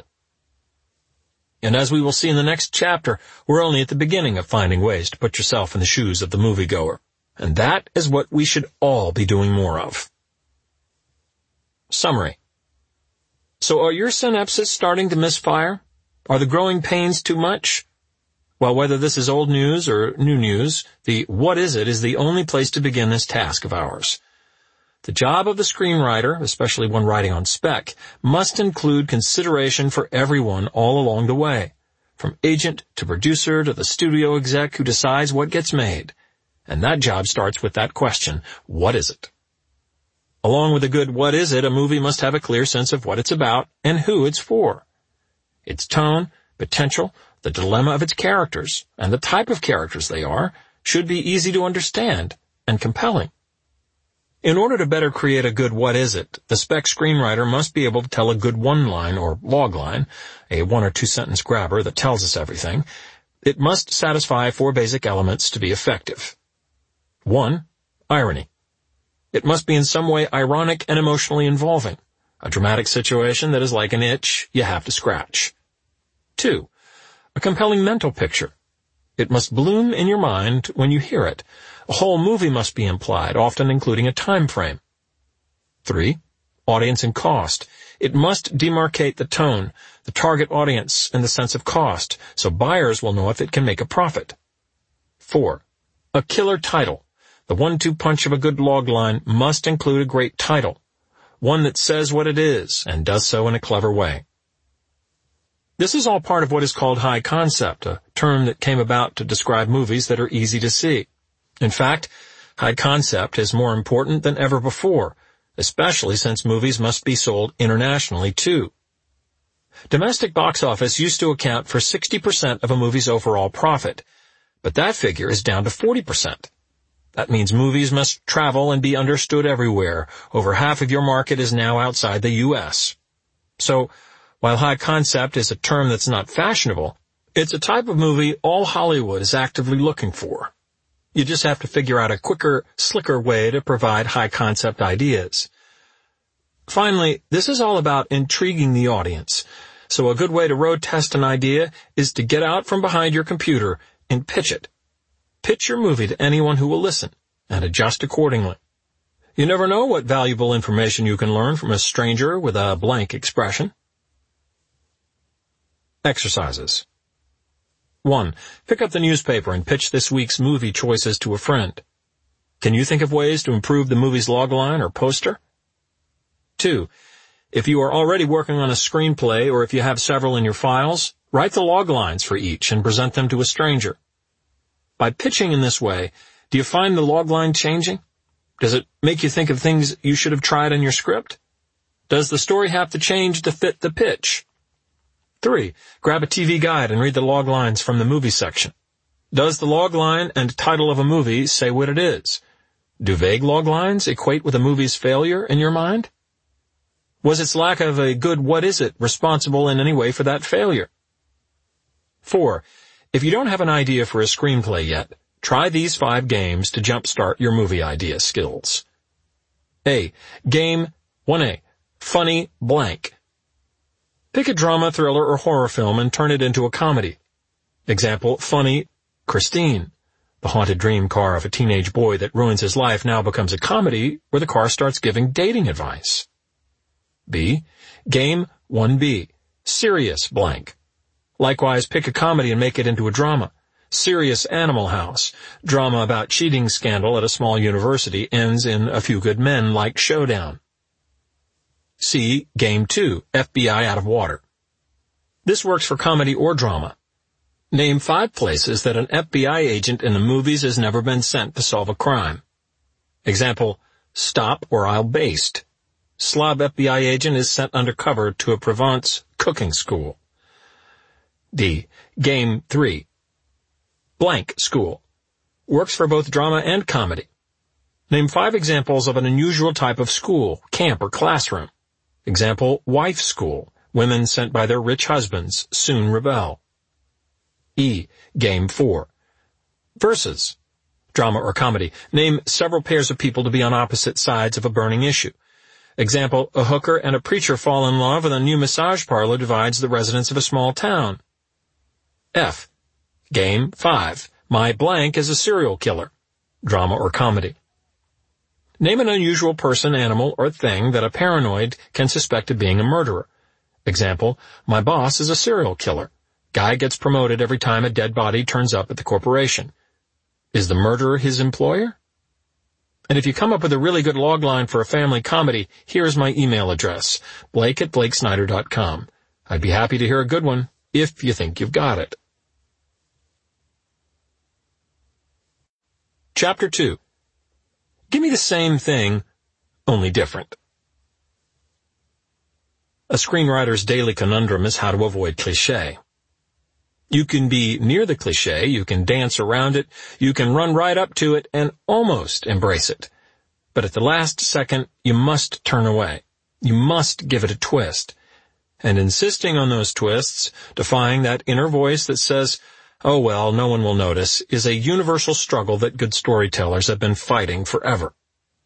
And as we will see in the next chapter, we're only at the beginning of finding ways to put yourself in the shoes of the moviegoer. And that is what we should all be doing more of. Summary. So are your synapses starting to misfire? Are the growing pains too much? Well, whether this is old news or new news, the what is it is the only place to begin this task of ours. The job of the screenwriter, especially one writing on spec, must include consideration for everyone all along the way, from agent to producer to the studio exec who decides what gets made. And that job starts with that question, what is it? Along with a good what is it, a movie must have a clear sense of what it's about and who it's for. Its tone, potential, the dilemma of its characters, and the type of characters they are, should be easy to understand and compelling. In order to better create a good what is it, the spec screenwriter must be able to tell a good one-line or logline, a one or two sentence grabber that tells us everything. It must satisfy four basic elements to be effective. One, irony. It must be in some way ironic and emotionally involving, a dramatic situation that is like an itch you have to scratch. Two, a compelling mental picture. It must bloom in your mind when you hear it. A whole movie must be implied, often including a time frame. Three, audience and cost. It must demarcate the tone, the target audience, and the sense of cost, so buyers will know if it can make a profit. Four, a killer title. The one-two punch of a good logline must include a great title, one that says what it is and does so in a clever way. This is all part of what is called high concept, a term that came about to describe movies that are easy to see. In fact, high concept is more important than ever before, especially since movies must be sold internationally too. Domestic box office used to account for sixty percent of a movie's overall profit, but that figure is down to forty percent. That means movies must travel and be understood everywhere. Over half of your market is now outside the U S. So, while high concept is a term that's not fashionable, it's a type of movie all Hollywood is actively looking for. You just have to figure out a quicker, slicker way to provide high concept ideas. Finally, this is all about intriguing the audience. So a good way to road test an idea is to get out from behind your computer and pitch it. Pitch your movie to anyone who will listen and adjust accordingly. You never know what valuable information you can learn from a stranger with a blank expression. Exercises. One. Pick up the newspaper and pitch this week's movie choices to a friend. Can you think of ways to improve the movie's logline or poster? Two. If you are already working on a screenplay or if you have several in your files, write the loglines for each and present them to a stranger. By pitching in this way, do you find the logline changing? Does it make you think of things you should have tried in your script? Does the story have to change to fit the pitch? Three, grab a T V guide and read the log lines from the movie section. Does the log line and title of a movie say what it is? Do vague log lines equate with a movie's failure in your mind? Was its lack of a good what is it responsible in any way for that failure? Four, if you don't have an idea for a screenplay yet, try these five games to jumpstart your movie idea skills. A. Game one A. Funny blank. Pick a drama, thriller, or horror film and turn it into a comedy. Example, funny, Christine. The haunted dream car of a teenage boy that ruins his life now becomes a comedy where the car starts giving dating advice. B. Game one B. Serious blank. Likewise, pick a comedy and make it into a drama. Serious Animal House. Drama about cheating scandal at a small university ends in A Few Good Men like showdown. C. Game two. F B I Out of Water. This works for comedy or drama. Name five places that an F B I agent in the movies has never been sent to solve a crime. Example, Stop or I'll Baste. Slob F B I agent is sent undercover to a Provence cooking school. D. Game three. Blank School. Works for both drama and comedy. Name five examples of an unusual type of school, camp, or classroom. Example, Wife School. Women sent by their rich husbands soon rebel. E. Game four. Versus. Drama or comedy. Name several pairs of people to be on opposite sides of a burning issue. Example, a hooker and a preacher fall in love and a new massage parlor divides the residents of a small town. F. Game five. My blank is a serial killer. drama or comedy. Name an unusual person, animal, or thing that a paranoid can suspect of being a murderer. Example, my boss is a serial killer. Guy gets promoted every time a dead body turns up at the corporation. Is the murderer his employer? And if you come up with a really good logline for a family comedy, here's my email address, blake at blake snyder dot com. I'd be happy to hear a good one, if you think you've got it. Chapter two. Give me the same thing, only different. A screenwriter's daily conundrum is how to avoid cliché. You can be near the cliché, you can dance around it, you can run right up to it and almost embrace it. But at the last second, you must turn away. You must give it a twist. And insisting on those twists, defying that inner voice that says, oh well, no one will notice, is a universal struggle that good storytellers have been fighting forever.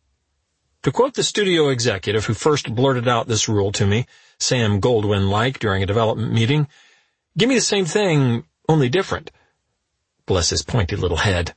To quote the studio executive who first blurted out this rule to me, Sam Goldwyn-like, during a development meeting, give me the same thing, only different. Bless his pointy little head.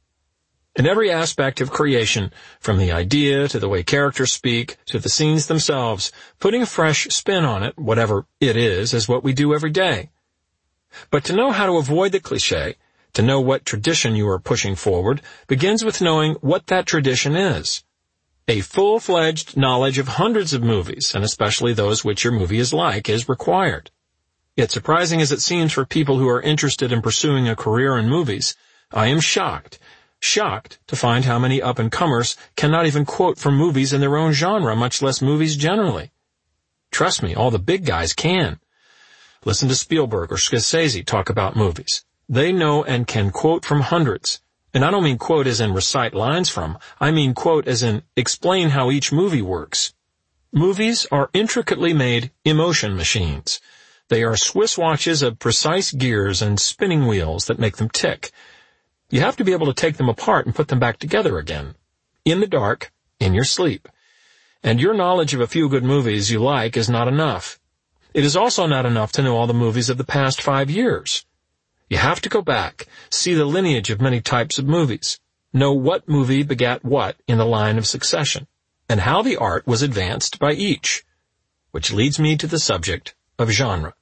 In every aspect of creation, from the idea to the way characters speak, to the scenes themselves, putting a fresh spin on it, whatever it is, is what we do every day. But to know how to avoid the cliché, to know what tradition you are pushing forward, begins with knowing what that tradition is. A full-fledged knowledge of hundreds of movies, and especially those which your movie is like, is required. Yet surprising as it seems for people who are interested in pursuing a career in movies, I am shocked, shocked to find how many up-and-comers cannot even quote from movies in their own genre, much less movies generally. Trust me, all the big guys can. Listen to Spielberg or Scorsese talk about movies. They know and can quote from hundreds. And I don't mean quote as in recite lines from, I mean quote as in explain how each movie works. Movies are intricately made emotion machines. They are Swiss watches of precise gears and spinning wheels that make them tick. You have to be able to take them apart and put them back together again. In the dark, in your sleep. And your knowledge of a few good movies you like is not enough. It is also not enough to know all the movies of the past five years. You have to go back, see the lineage of many types of movies, know what movie begat what in the line of succession, and how the art was advanced by each. Which leads me to the subject of genre.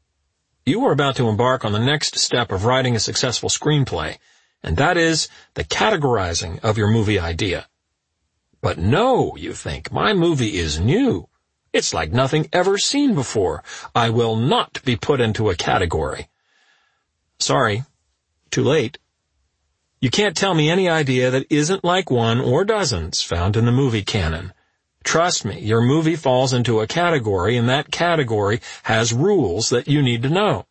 You are about to embark on the next step of writing a successful screenplay, and that is the categorizing of your movie idea. But no, you think, my movie is new. It's like nothing ever seen before. I will not be put into a category. Sorry, too late. You can't tell me any idea that isn't like one or dozens found in the movie canon. Trust me, your movie falls into a category, and that category has rules that you need to know.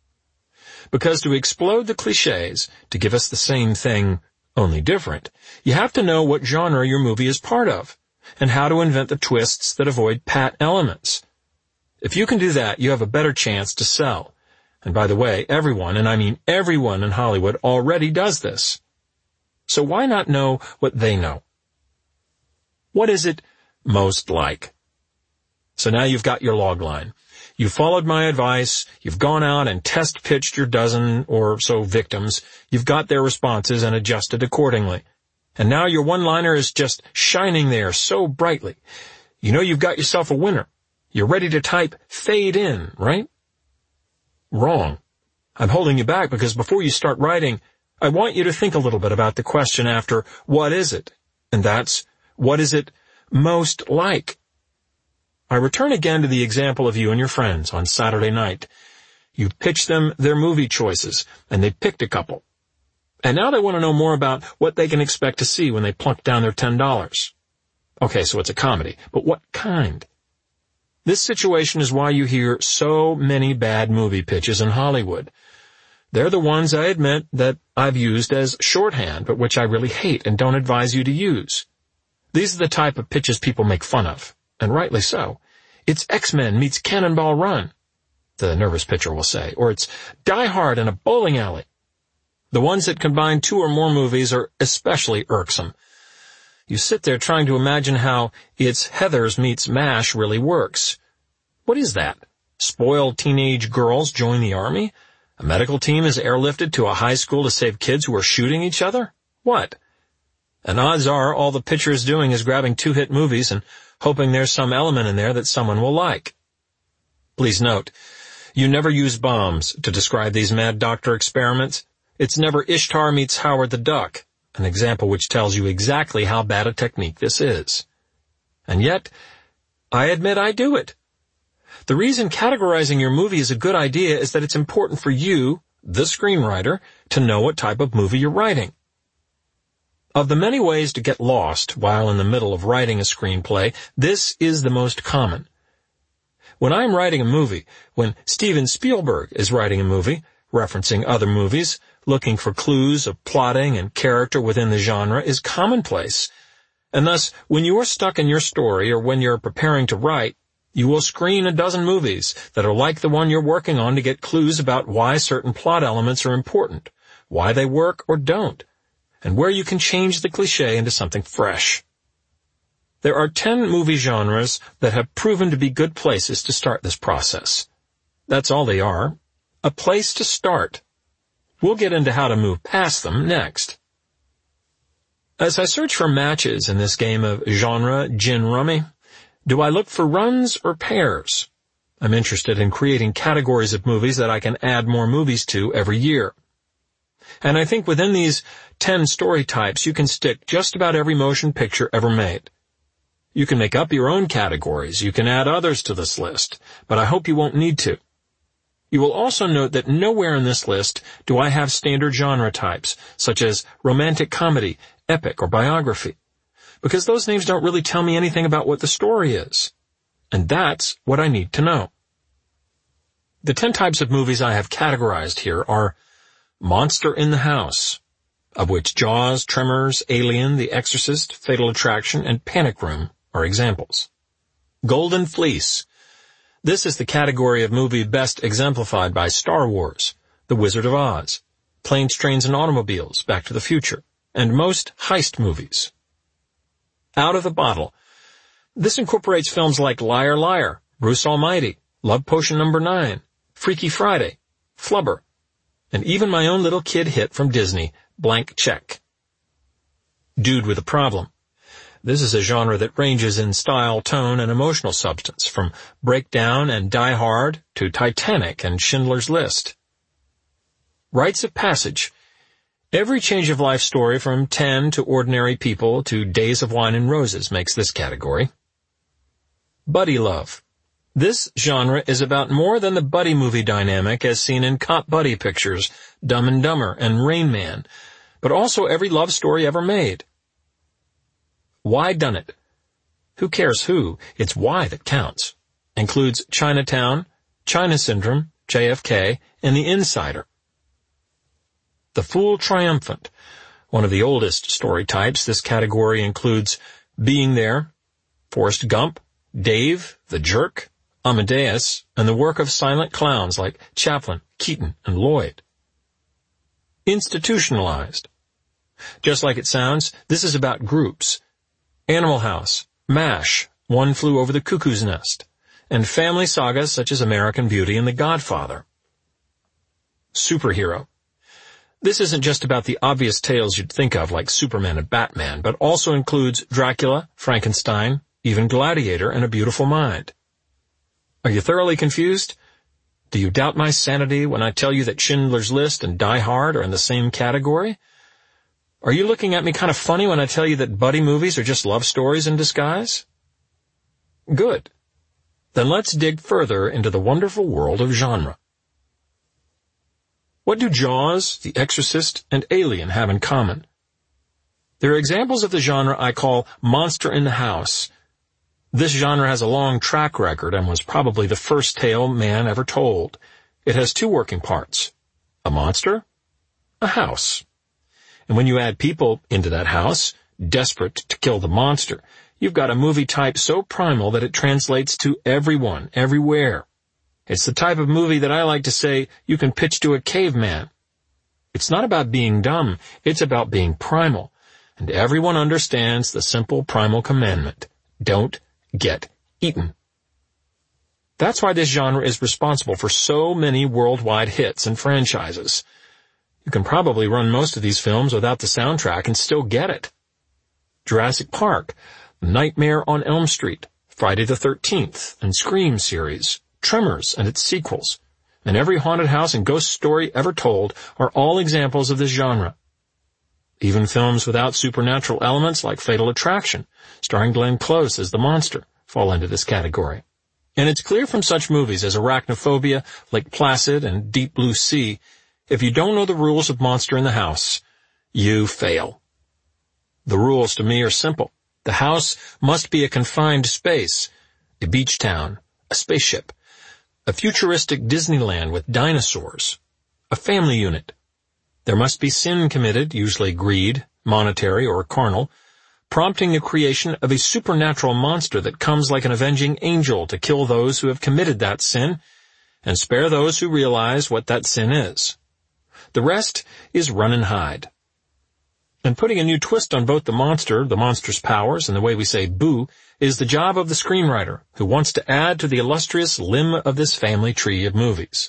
Because to explode the clichés, to give us the same thing, only different, you have to know what genre your movie is part of, and how to invent the twists that avoid pat elements. If you can do that, you have a better chance to sell. And by the way, everyone, and I mean everyone in Hollywood, already does this. So why not know what they know? What is it most like? So now you've got your log line. You've followed my advice. You've gone out and test pitched your dozen or so victims. You've got their responses and adjusted accordingly. And now your one-liner is just shining there so brightly. You know you've got yourself a winner. You're ready to type fade in, right? Wrong. I'm holding you back because before you start writing, I want you to think a little bit about the question after, what is it? And that's, what is it most like? I return again to the example of you and your friends on Saturday night. You pitched them their movie choices, and they picked a couple. And now they want to know more about what they can expect to see when they plunk down their ten dollars. Okay, so it's a comedy, but what kind? This situation is why you hear so many bad movie pitches in Hollywood. They're the ones, I admit, that I've used as shorthand, but which I really hate and don't advise you to use. These are the type of pitches people make fun of, and rightly so. It's X-Men meets Cannonball Run, the nervous pitcher will say, or it's Die Hard in a bowling alley. The ones that combine two or more movies are especially irksome. You sit there trying to imagine how It's Heathers meets MASH really works. What is that? Spoiled teenage girls join the army? A medical team is airlifted to a high school to save kids who are shooting each other? What? And odds are all the pitcher is doing is grabbing two hit movies and hoping there's some element in there that someone will like. Please note, you never use bombs to describe these mad doctor experiments. It's never Ishtar meets Howard the Duck, an example which tells you exactly how bad a technique this is. And yet, I admit I do it. The reason categorizing your movie is a good idea is that it's important for you, the screenwriter, to know what type of movie you're writing. Of the many ways to get lost while in the middle of writing a screenplay, this is the most common. When I'm writing a movie, when Steven Spielberg is writing a movie, referencing other movies, looking for clues of plotting and character within the genre is commonplace. And thus, when you are stuck in your story or when you're preparing to write, you will screen a dozen movies that are like the one you're working on to get clues about why certain plot elements are important, why they work or don't, and where you can change the cliché into something fresh. There are ten movie genres that have proven to be good places to start this process. That's all they are. A place to start. We'll get into how to move past them next. As I search for matches in this game of genre gin rummy, do I look for runs or pairs? I'm interested in creating categories of movies that I can add more movies to every year. And I think within these ten story types you can stick just about every motion picture ever made. You can make up your own categories, you can add others to this list, but I hope you won't need to. You will also note that nowhere in this list do I have standard genre types, such as romantic comedy, epic, or biography, because those names don't really tell me anything about what the story is. And that's what I need to know. The ten types of movies I have categorized here are Monster in the House, of which Jaws, Tremors, Alien, The Exorcist, Fatal Attraction, and Panic Room are examples. Golden Fleece. This is the category of movie best exemplified by Star Wars, The Wizard of Oz, Planes, Trains, and Automobiles, Back to the Future, and most heist movies. Out of the Bottle. This incorporates films like Liar Liar, Bruce Almighty, Love Potion Number Nine, Freaky Friday, Flubber, and even my own little kid hit from Disney, Blank Check. Dude with a Problem. This is a genre that ranges in style, tone, and emotional substance, from Breakdown and Die Hard to Titanic and Schindler's List. Rites of Passage. Every change of life story from ten to Ordinary People to Days of Wine and Roses makes this category. Buddy Love. This genre is about more than the buddy movie dynamic as seen in cop buddy pictures, Dumb and Dumber and Rain Man, but also every love story ever made. Why Done It? Who cares who? It's why that counts. Includes Chinatown, China Syndrome, J F K, and The Insider. The Fool Triumphant. One of the oldest story types, this category includes Being There, Forrest Gump, Dave, The Jerk, Amadeus, and the work of silent clowns like Chaplin, Keaton, and Lloyd. Institutionalized. Just like it sounds, this is about groups. Animal House, MASH, One Flew Over the Cuckoo's Nest, and family sagas such as American Beauty and The Godfather. Superhero. This isn't just about the obvious tales you'd think of like Superman and Batman, but also includes Dracula, Frankenstein, even Gladiator, and A Beautiful Mind. Are you thoroughly confused? Do you doubt my sanity when I tell you that Schindler's List and Die Hard are in the same category? Are you looking at me kind of funny when I tell you that buddy movies are just love stories in disguise? Good. Then let's dig further into the wonderful world of genre. What do Jaws, The Exorcist, and Alien have in common? They're examples of the genre I call Monster in the House. This genre has a long track record and was probably the first tale man ever told. It has two working parts: a monster, a house. And when you add people into that house, desperate to kill the monster, you've got a movie type so primal that it translates to everyone, everywhere. It's the type of movie that I like to say you can pitch to a caveman. It's not about being dumb, it's about being primal. And everyone understands the simple primal commandment: don't get eaten. That's why this genre is responsible for so many worldwide hits and franchises. You can probably run most of these films without the soundtrack and still get it. Jurassic Park, Nightmare on Elm Street, Friday the thirteenth, and Scream series, Tremors and its sequels, and every haunted house and ghost story ever told are all examples of this genre. Even films without supernatural elements like Fatal Attraction, starring Glenn Close as the monster, fall into this category. And it's clear from such movies as Arachnophobia, Lake Placid, and Deep Blue Sea, if you don't know the rules of Monster in the House, you fail. The rules to me are simple. The house must be a confined space, a beach town, a spaceship, a futuristic Disneyland with dinosaurs, a family unit. There must be sin committed, usually greed, monetary or carnal, prompting the creation of a supernatural monster that comes like an avenging angel to kill those who have committed that sin and spare those who realize what that sin is. The rest is run and hide. And putting a new twist on both the monster, the monster's powers, and the way we say boo, is the job of the screenwriter, who wants to add to the illustrious limb of this family tree of movies.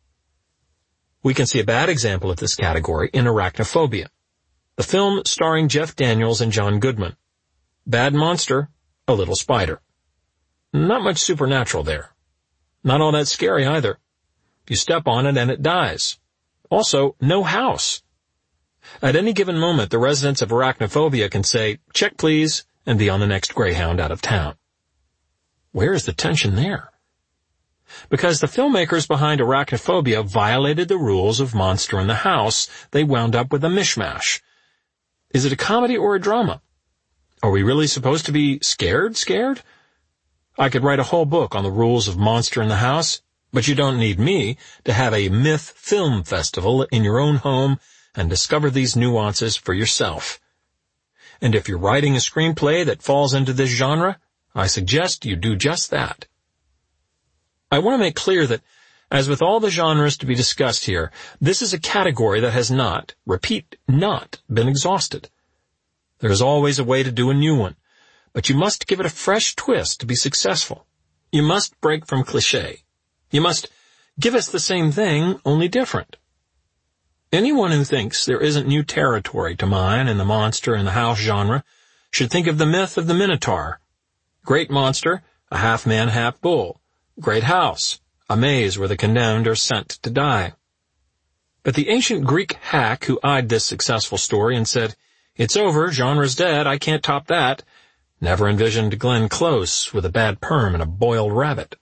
We can see a bad example of this category in Arachnophobia, the film starring Jeff Daniels and John Goodman. Bad monster, a little spider. Not much supernatural there. Not all that scary either. You step on it and it dies. Also, no house. At any given moment, the residents of Arachnophobia can say, "Check please," and be on the next Greyhound out of town. Where is the tension there? Because the filmmakers behind Arachnophobia violated the rules of Monster in the House, they wound up with a mishmash. Is it a comedy or a drama? Are we really supposed to be scared, scared? I could write a whole book on the rules of Monster in the House, but you don't need me to have a myth film festival in your own home and discover these nuances for yourself. And if you're writing a screenplay that falls into this genre, I suggest you do just that. I want to make clear that, as with all the genres to be discussed here, this is a category that has not, repeat, not been exhausted. There is always a way to do a new one, but you must give it a fresh twist to be successful. You must break from cliché. You must give us the same thing, only different. Anyone who thinks there isn't new territory to mine in the Monster in the House genre should think of the myth of the Minotaur. Great monster, a half-man, half-bull. Great house, a maze where the condemned are sent to die. But the ancient Greek hack who eyed this successful story and said, "It's over, genre's dead, I can't top that," never envisioned Glenn Close with a bad perm and a boiled rabbit.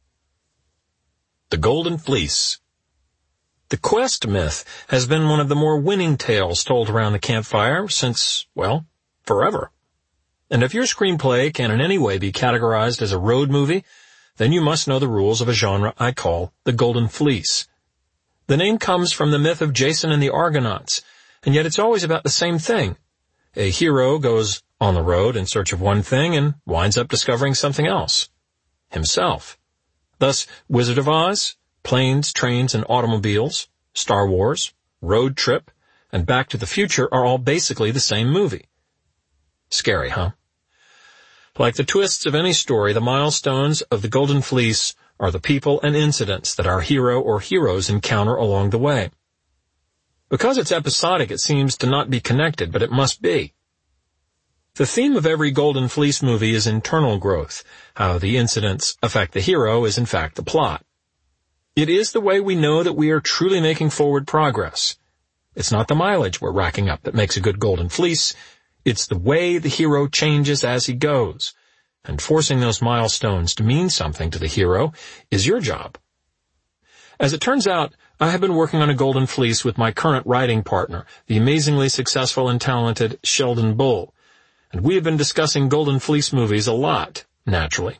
The Golden Fleece. The quest myth has been one of the more winning tales told around the campfire since, well, forever. And if your screenplay can in any way be categorized as a road movie, then you must know the rules of a genre I call the Golden Fleece. The name comes from the myth of Jason and the Argonauts, and yet it's always about the same thing. A hero goes on the road in search of one thing and winds up discovering something else. Himself. Thus, Wizard of Oz, Planes, Trains, and Automobiles, Star Wars, Road Trip, and Back to the Future are all basically the same movie. Scary, huh? Like the twists of any story, the milestones of the Golden Fleece are the people and incidents that our hero or heroes encounter along the way. Because it's episodic, it seems to not be connected, but it must be. The theme of every Golden Fleece movie is internal growth. How the incidents affect the hero is in fact the plot. It is the way we know that we are truly making forward progress. It's not the mileage we're racking up that makes a good Golden Fleece. It's the way the hero changes as he goes, and forcing those milestones to mean something to the hero is your job. As it turns out, I have been working on a Golden Fleece with my current writing partner, the amazingly successful and talented Sheldon Bull, and we have been discussing Golden Fleece movies a lot, naturally.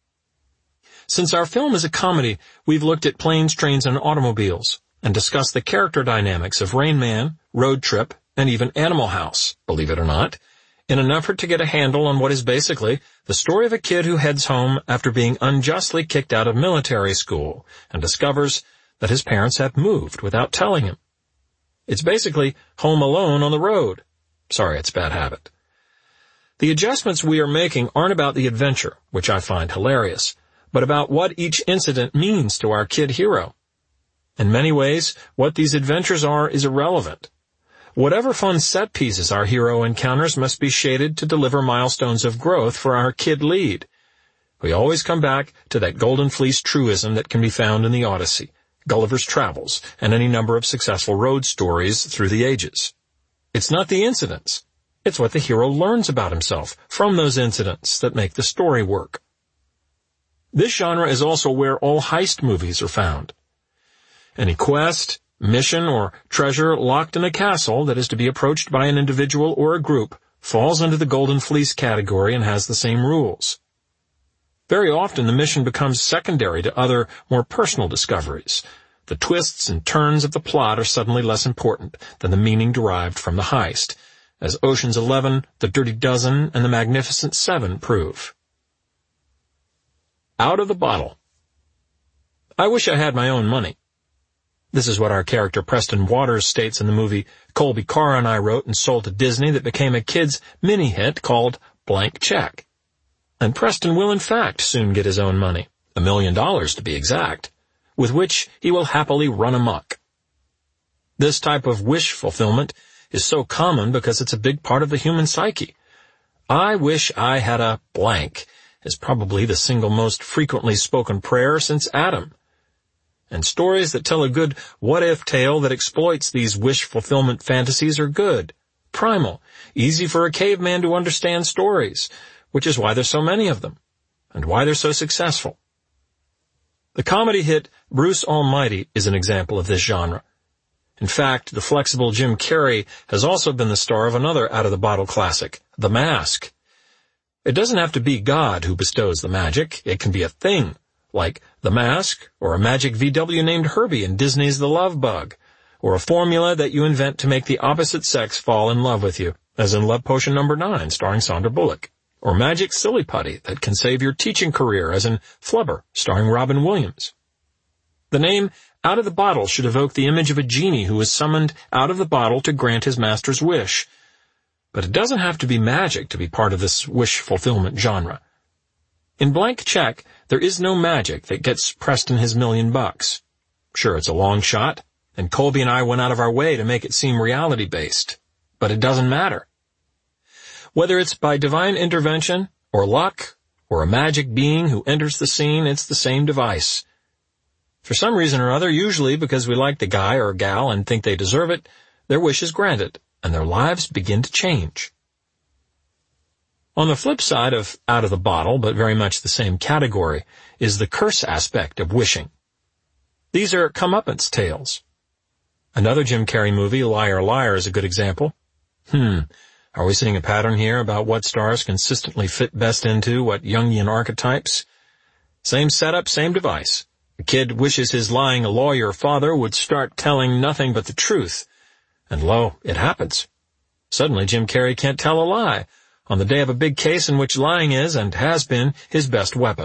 Since our film is a comedy, we've looked at Planes, Trains, and Automobiles, and discussed the character dynamics of Rain Man, Road Trip, and even Animal House, believe it or not, in an effort to get a handle on what is basically the story of a kid who heads home after being unjustly kicked out of military school and discovers that his parents have moved without telling him. It's basically Home Alone on the road. Sorry, it's a bad habit. The adjustments we are making aren't about the adventure, which I find hilarious, but about what each incident means to our kid hero. In many ways, what these adventures are is irrelevant. Whatever fun set pieces our hero encounters must be shaded to deliver milestones of growth for our kid lead. We always come back to that golden fleece truism that can be found in the Odyssey, Gulliver's Travels, and any number of successful road stories through the ages. It's not the incidents. It's what the hero learns about himself from those incidents that make the story work. This genre is also where all heist movies are found. Any quest, mission, or treasure locked in a castle that is to be approached by an individual or a group falls under the Golden Fleece category and has the same rules. Very often the mission becomes secondary to other, more personal discoveries. The twists and turns of the plot are suddenly less important than the meaning derived from the heist, as Ocean's Eleven, The Dirty Dozen, and The Magnificent Seven prove. Out of the bottle. I wish I had my own money. This is what our character Preston Waters states in the movie Colby Carr and I wrote and sold to Disney that became a kids' mini-hit called Blank Check. And Preston will in fact soon get his own money, a million dollars to be exact, with which he will happily run amok. This type of wish fulfillment is so common because it's a big part of the human psyche. I wish I had a blank is probably the single most frequently spoken prayer since Adam. And stories that tell a good what-if tale that exploits these wish-fulfillment fantasies are good, primal, easy for a caveman to understand stories, which is why there's so many of them, and why they're so successful. The comedy hit Bruce Almighty is an example of this genre. In fact, the flexible Jim Carrey has also been the star of another out-of-the-bottle classic, The Mask. It doesn't have to be God who bestows the magic. It can be a thing, like The Mask, or a magic V W named Herbie in Disney's The Love Bug, or a formula that you invent to make the opposite sex fall in love with you, as in Love Potion Number nine, starring Sandra Bullock, or magic silly putty that can save your teaching career, as in Flubber, starring Robin Williams. The name Out of the Bottle should evoke the image of a genie who is summoned out of the bottle to grant his master's wish. But it doesn't have to be magic to be part of this wish fulfillment genre. In Blank Check, there is no magic that gets Preston his million bucks. Sure, it's a long shot, and Colby and I went out of our way to make it seem reality-based. But it doesn't matter. Whether it's by divine intervention, or luck, or a magic being who enters the scene, it's the same device. For some reason or other, usually because we like the guy or gal and think they deserve it, their wish is granted, and their lives begin to change. On the flip side of Out of the Bottle, but very much the same category, is the curse aspect of wishing. These are comeuppance tales. Another Jim Carrey movie, Liar Liar, is a good example. Hmm, are we seeing a pattern here about what stars consistently fit best into what Jungian archetypes? Same setup, same device. The kid wishes his lying lawyer father would start telling nothing but the truth. And lo, it happens. Suddenly Jim Carrey can't tell a lie, on the day of a big case in which lying is, and has been, his best weapon.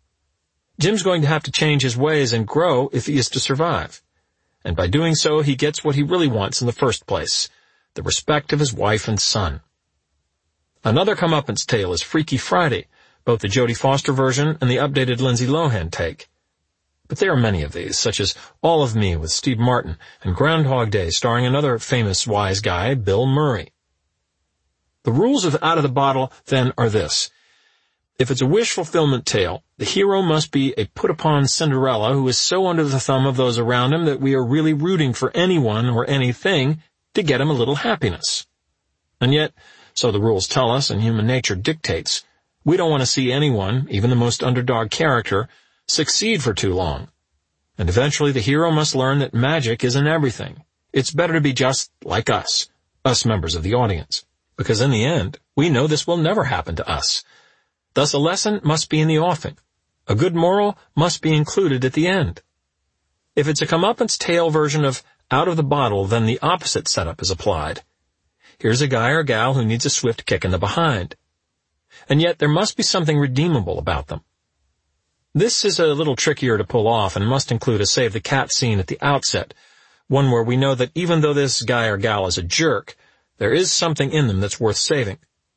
Jim's going to have to change his ways and grow if he is to survive. And by doing so, he gets what he really wants in the first place, the respect of his wife and son. Another comeuppance tale is Freaky Friday, both the Jodie Foster version and the updated Lindsay Lohan take. But there are many of these, such as All of Me with Steve Martin, and Groundhog Day starring another famous wise guy, Bill Murray. The rules of Out of the Bottle, then, are this. If it's a wish fulfillment tale, the hero must be a put-upon Cinderella who is so under the thumb of those around him that we are really rooting for anyone or anything to get him a little happiness. And yet, so the rules tell us and human nature dictates, we don't want to see anyone, even the most underdog character, succeed for too long. And eventually the hero must learn that magic isn't everything. It's better to be just like us, us members of the audience. Because in the end, we know this will never happen to us. Thus a lesson must be in the offing. A good moral must be included at the end. If it's a comeuppance tale version of Out of the Bottle, then the opposite setup is applied. Here's a guy or gal who needs a swift kick in the behind. And yet there must be something redeemable about them. This is a little trickier to pull off and must include a save the cat scene at the outset, one where we know that even though this guy or gal is a jerk, there is something in them that's worth saving.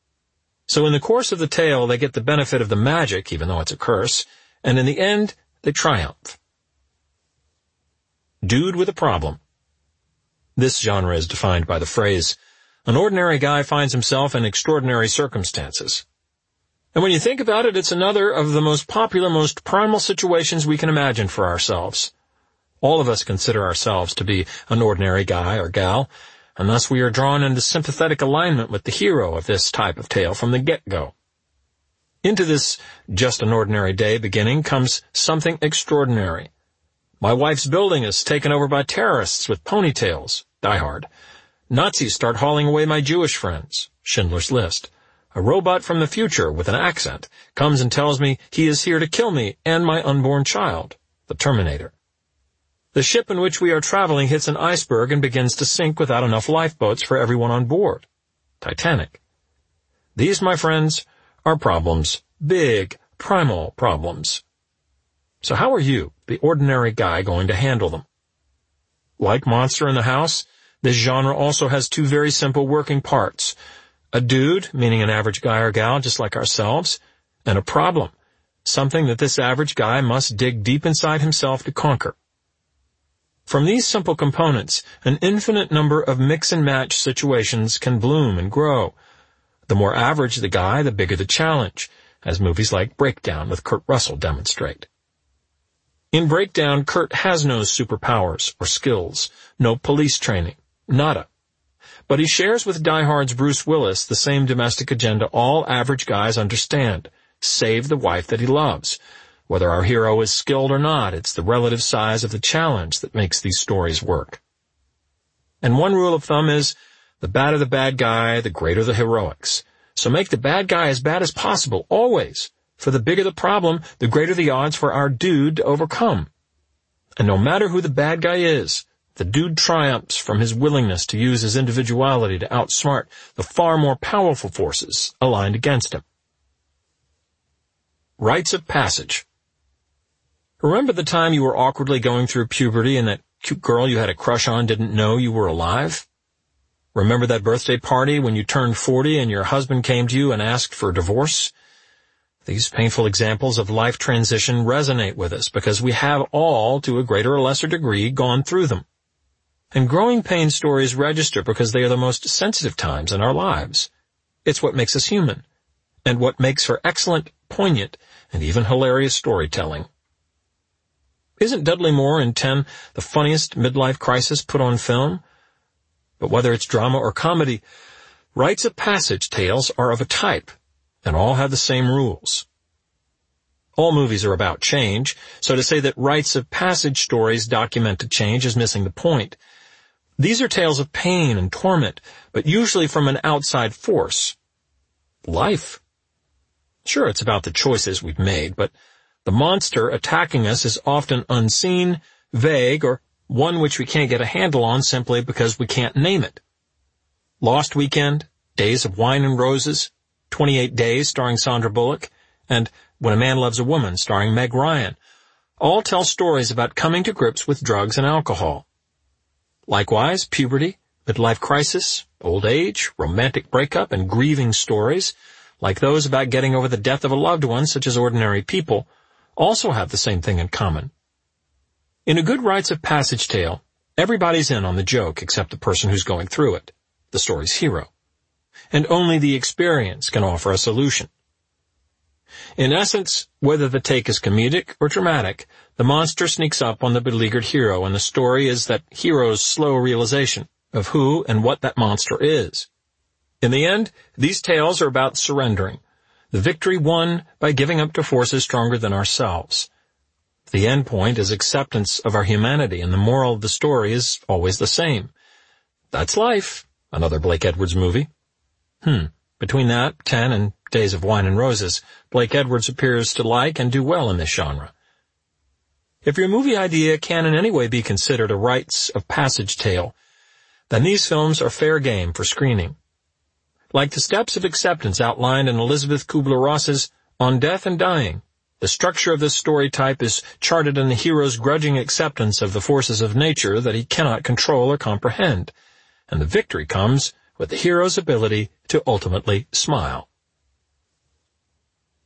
So in the course of the tale, they get the benefit of the magic, even though it's a curse, and in the end, they triumph. Dude with a problem. This genre is defined by the phrase, "An ordinary guy finds himself in extraordinary circumstances." And when you think about it, it's another of the most popular, most primal situations we can imagine for ourselves. All of us consider ourselves to be an ordinary guy or gal, and thus we are drawn into sympathetic alignment with the hero of this type of tale from the get-go. Into this just an ordinary day beginning comes something extraordinary. My wife's building is taken over by terrorists with ponytails, Die Hard. Nazis start hauling away my Jewish friends, Schindler's List. A robot from the future with an accent comes and tells me he is here to kill me and my unborn child, the Terminator. The ship in which we are traveling hits an iceberg and begins to sink without enough lifeboats for everyone on board, Titanic. These, my friends, are problems, big, primal problems. So how are you, the ordinary guy, going to handle them? Like Monster in the House, this genre also has two very simple working parts. A dude, meaning an average guy or gal just like ourselves, and a problem, something that this average guy must dig deep inside himself to conquer. From these simple components, an infinite number of mix-and-match situations can bloom and grow. The more average the guy, the bigger the challenge, as movies like Breakdown with Kurt Russell demonstrate. In Breakdown, Kurt has no superpowers or skills, no police training, nada. But he shares with Die Hard's Bruce Willis the same domestic agenda all average guys understand: save the wife that he loves. Whether our hero is skilled or not, it's the relative size of the challenge that makes these stories work. And one rule of thumb is, the badder the bad guy, the greater the heroics. So make the bad guy as bad as possible, always. For the bigger the problem, the greater the odds for our dude to overcome. And no matter who the bad guy is, the dude triumphs from his willingness to use his individuality to outsmart the far more powerful forces aligned against him. Rites of passage. Remember the time you were awkwardly going through puberty and that cute girl you had a crush on didn't know you were alive? Remember that birthday party when you turned forty and your husband came to you and asked for a divorce? These painful examples of life transition resonate with us because we have all, to a greater or lesser degree, gone through them. And growing pain stories register because they are the most sensitive times in our lives. It's what makes us human, and what makes for excellent, poignant, and even hilarious storytelling. Isn't Dudley Moore in Ten the funniest midlife crisis put on film? But whether it's drama or comedy, rites of passage tales are of a type, and all have the same rules. All movies are about change, so to say that rites of passage stories document a change is missing the point. These are tales of pain and torment, but usually from an outside force. Life. Sure, it's about the choices we've made, but the monster attacking us is often unseen, vague, or one which we can't get a handle on simply because we can't name it. Lost Weekend, Days of Wine and Roses, twenty-eight days starring Sandra Bullock, and When a Man Loves a Woman starring Meg Ryan, all tell stories about coming to grips with drugs and alcohol. Likewise, puberty, midlife crisis, old age, romantic breakup, and grieving stories, like those about getting over the death of a loved one, such as Ordinary People, also have the same thing in common. In a good rites of passage tale, everybody's in on the joke except the person who's going through it, the story's hero. And only the experience can offer a solution. In essence, whether the take is comedic or dramatic, the monster sneaks up on the beleaguered hero, and the story is that hero's slow realization of who and what that monster is. In the end, these tales are about surrendering, the victory won by giving up to forces stronger than ourselves. The end point is acceptance of our humanity, and the moral of the story is always the same. That's life, another Blake Edwards movie. Hmm, between that, Ten, and Days of Wine and Roses, Blake Edwards appears to like and do well in this genre. If your movie idea can in any way be considered a rites of passage tale, then these films are fair game for screening. Like the steps of acceptance outlined in Elizabeth Kubler-Ross's On Death and Dying, the structure of this story type is charted in the hero's grudging acceptance of the forces of nature that he cannot control or comprehend, and the victory comes with the hero's ability to ultimately smile.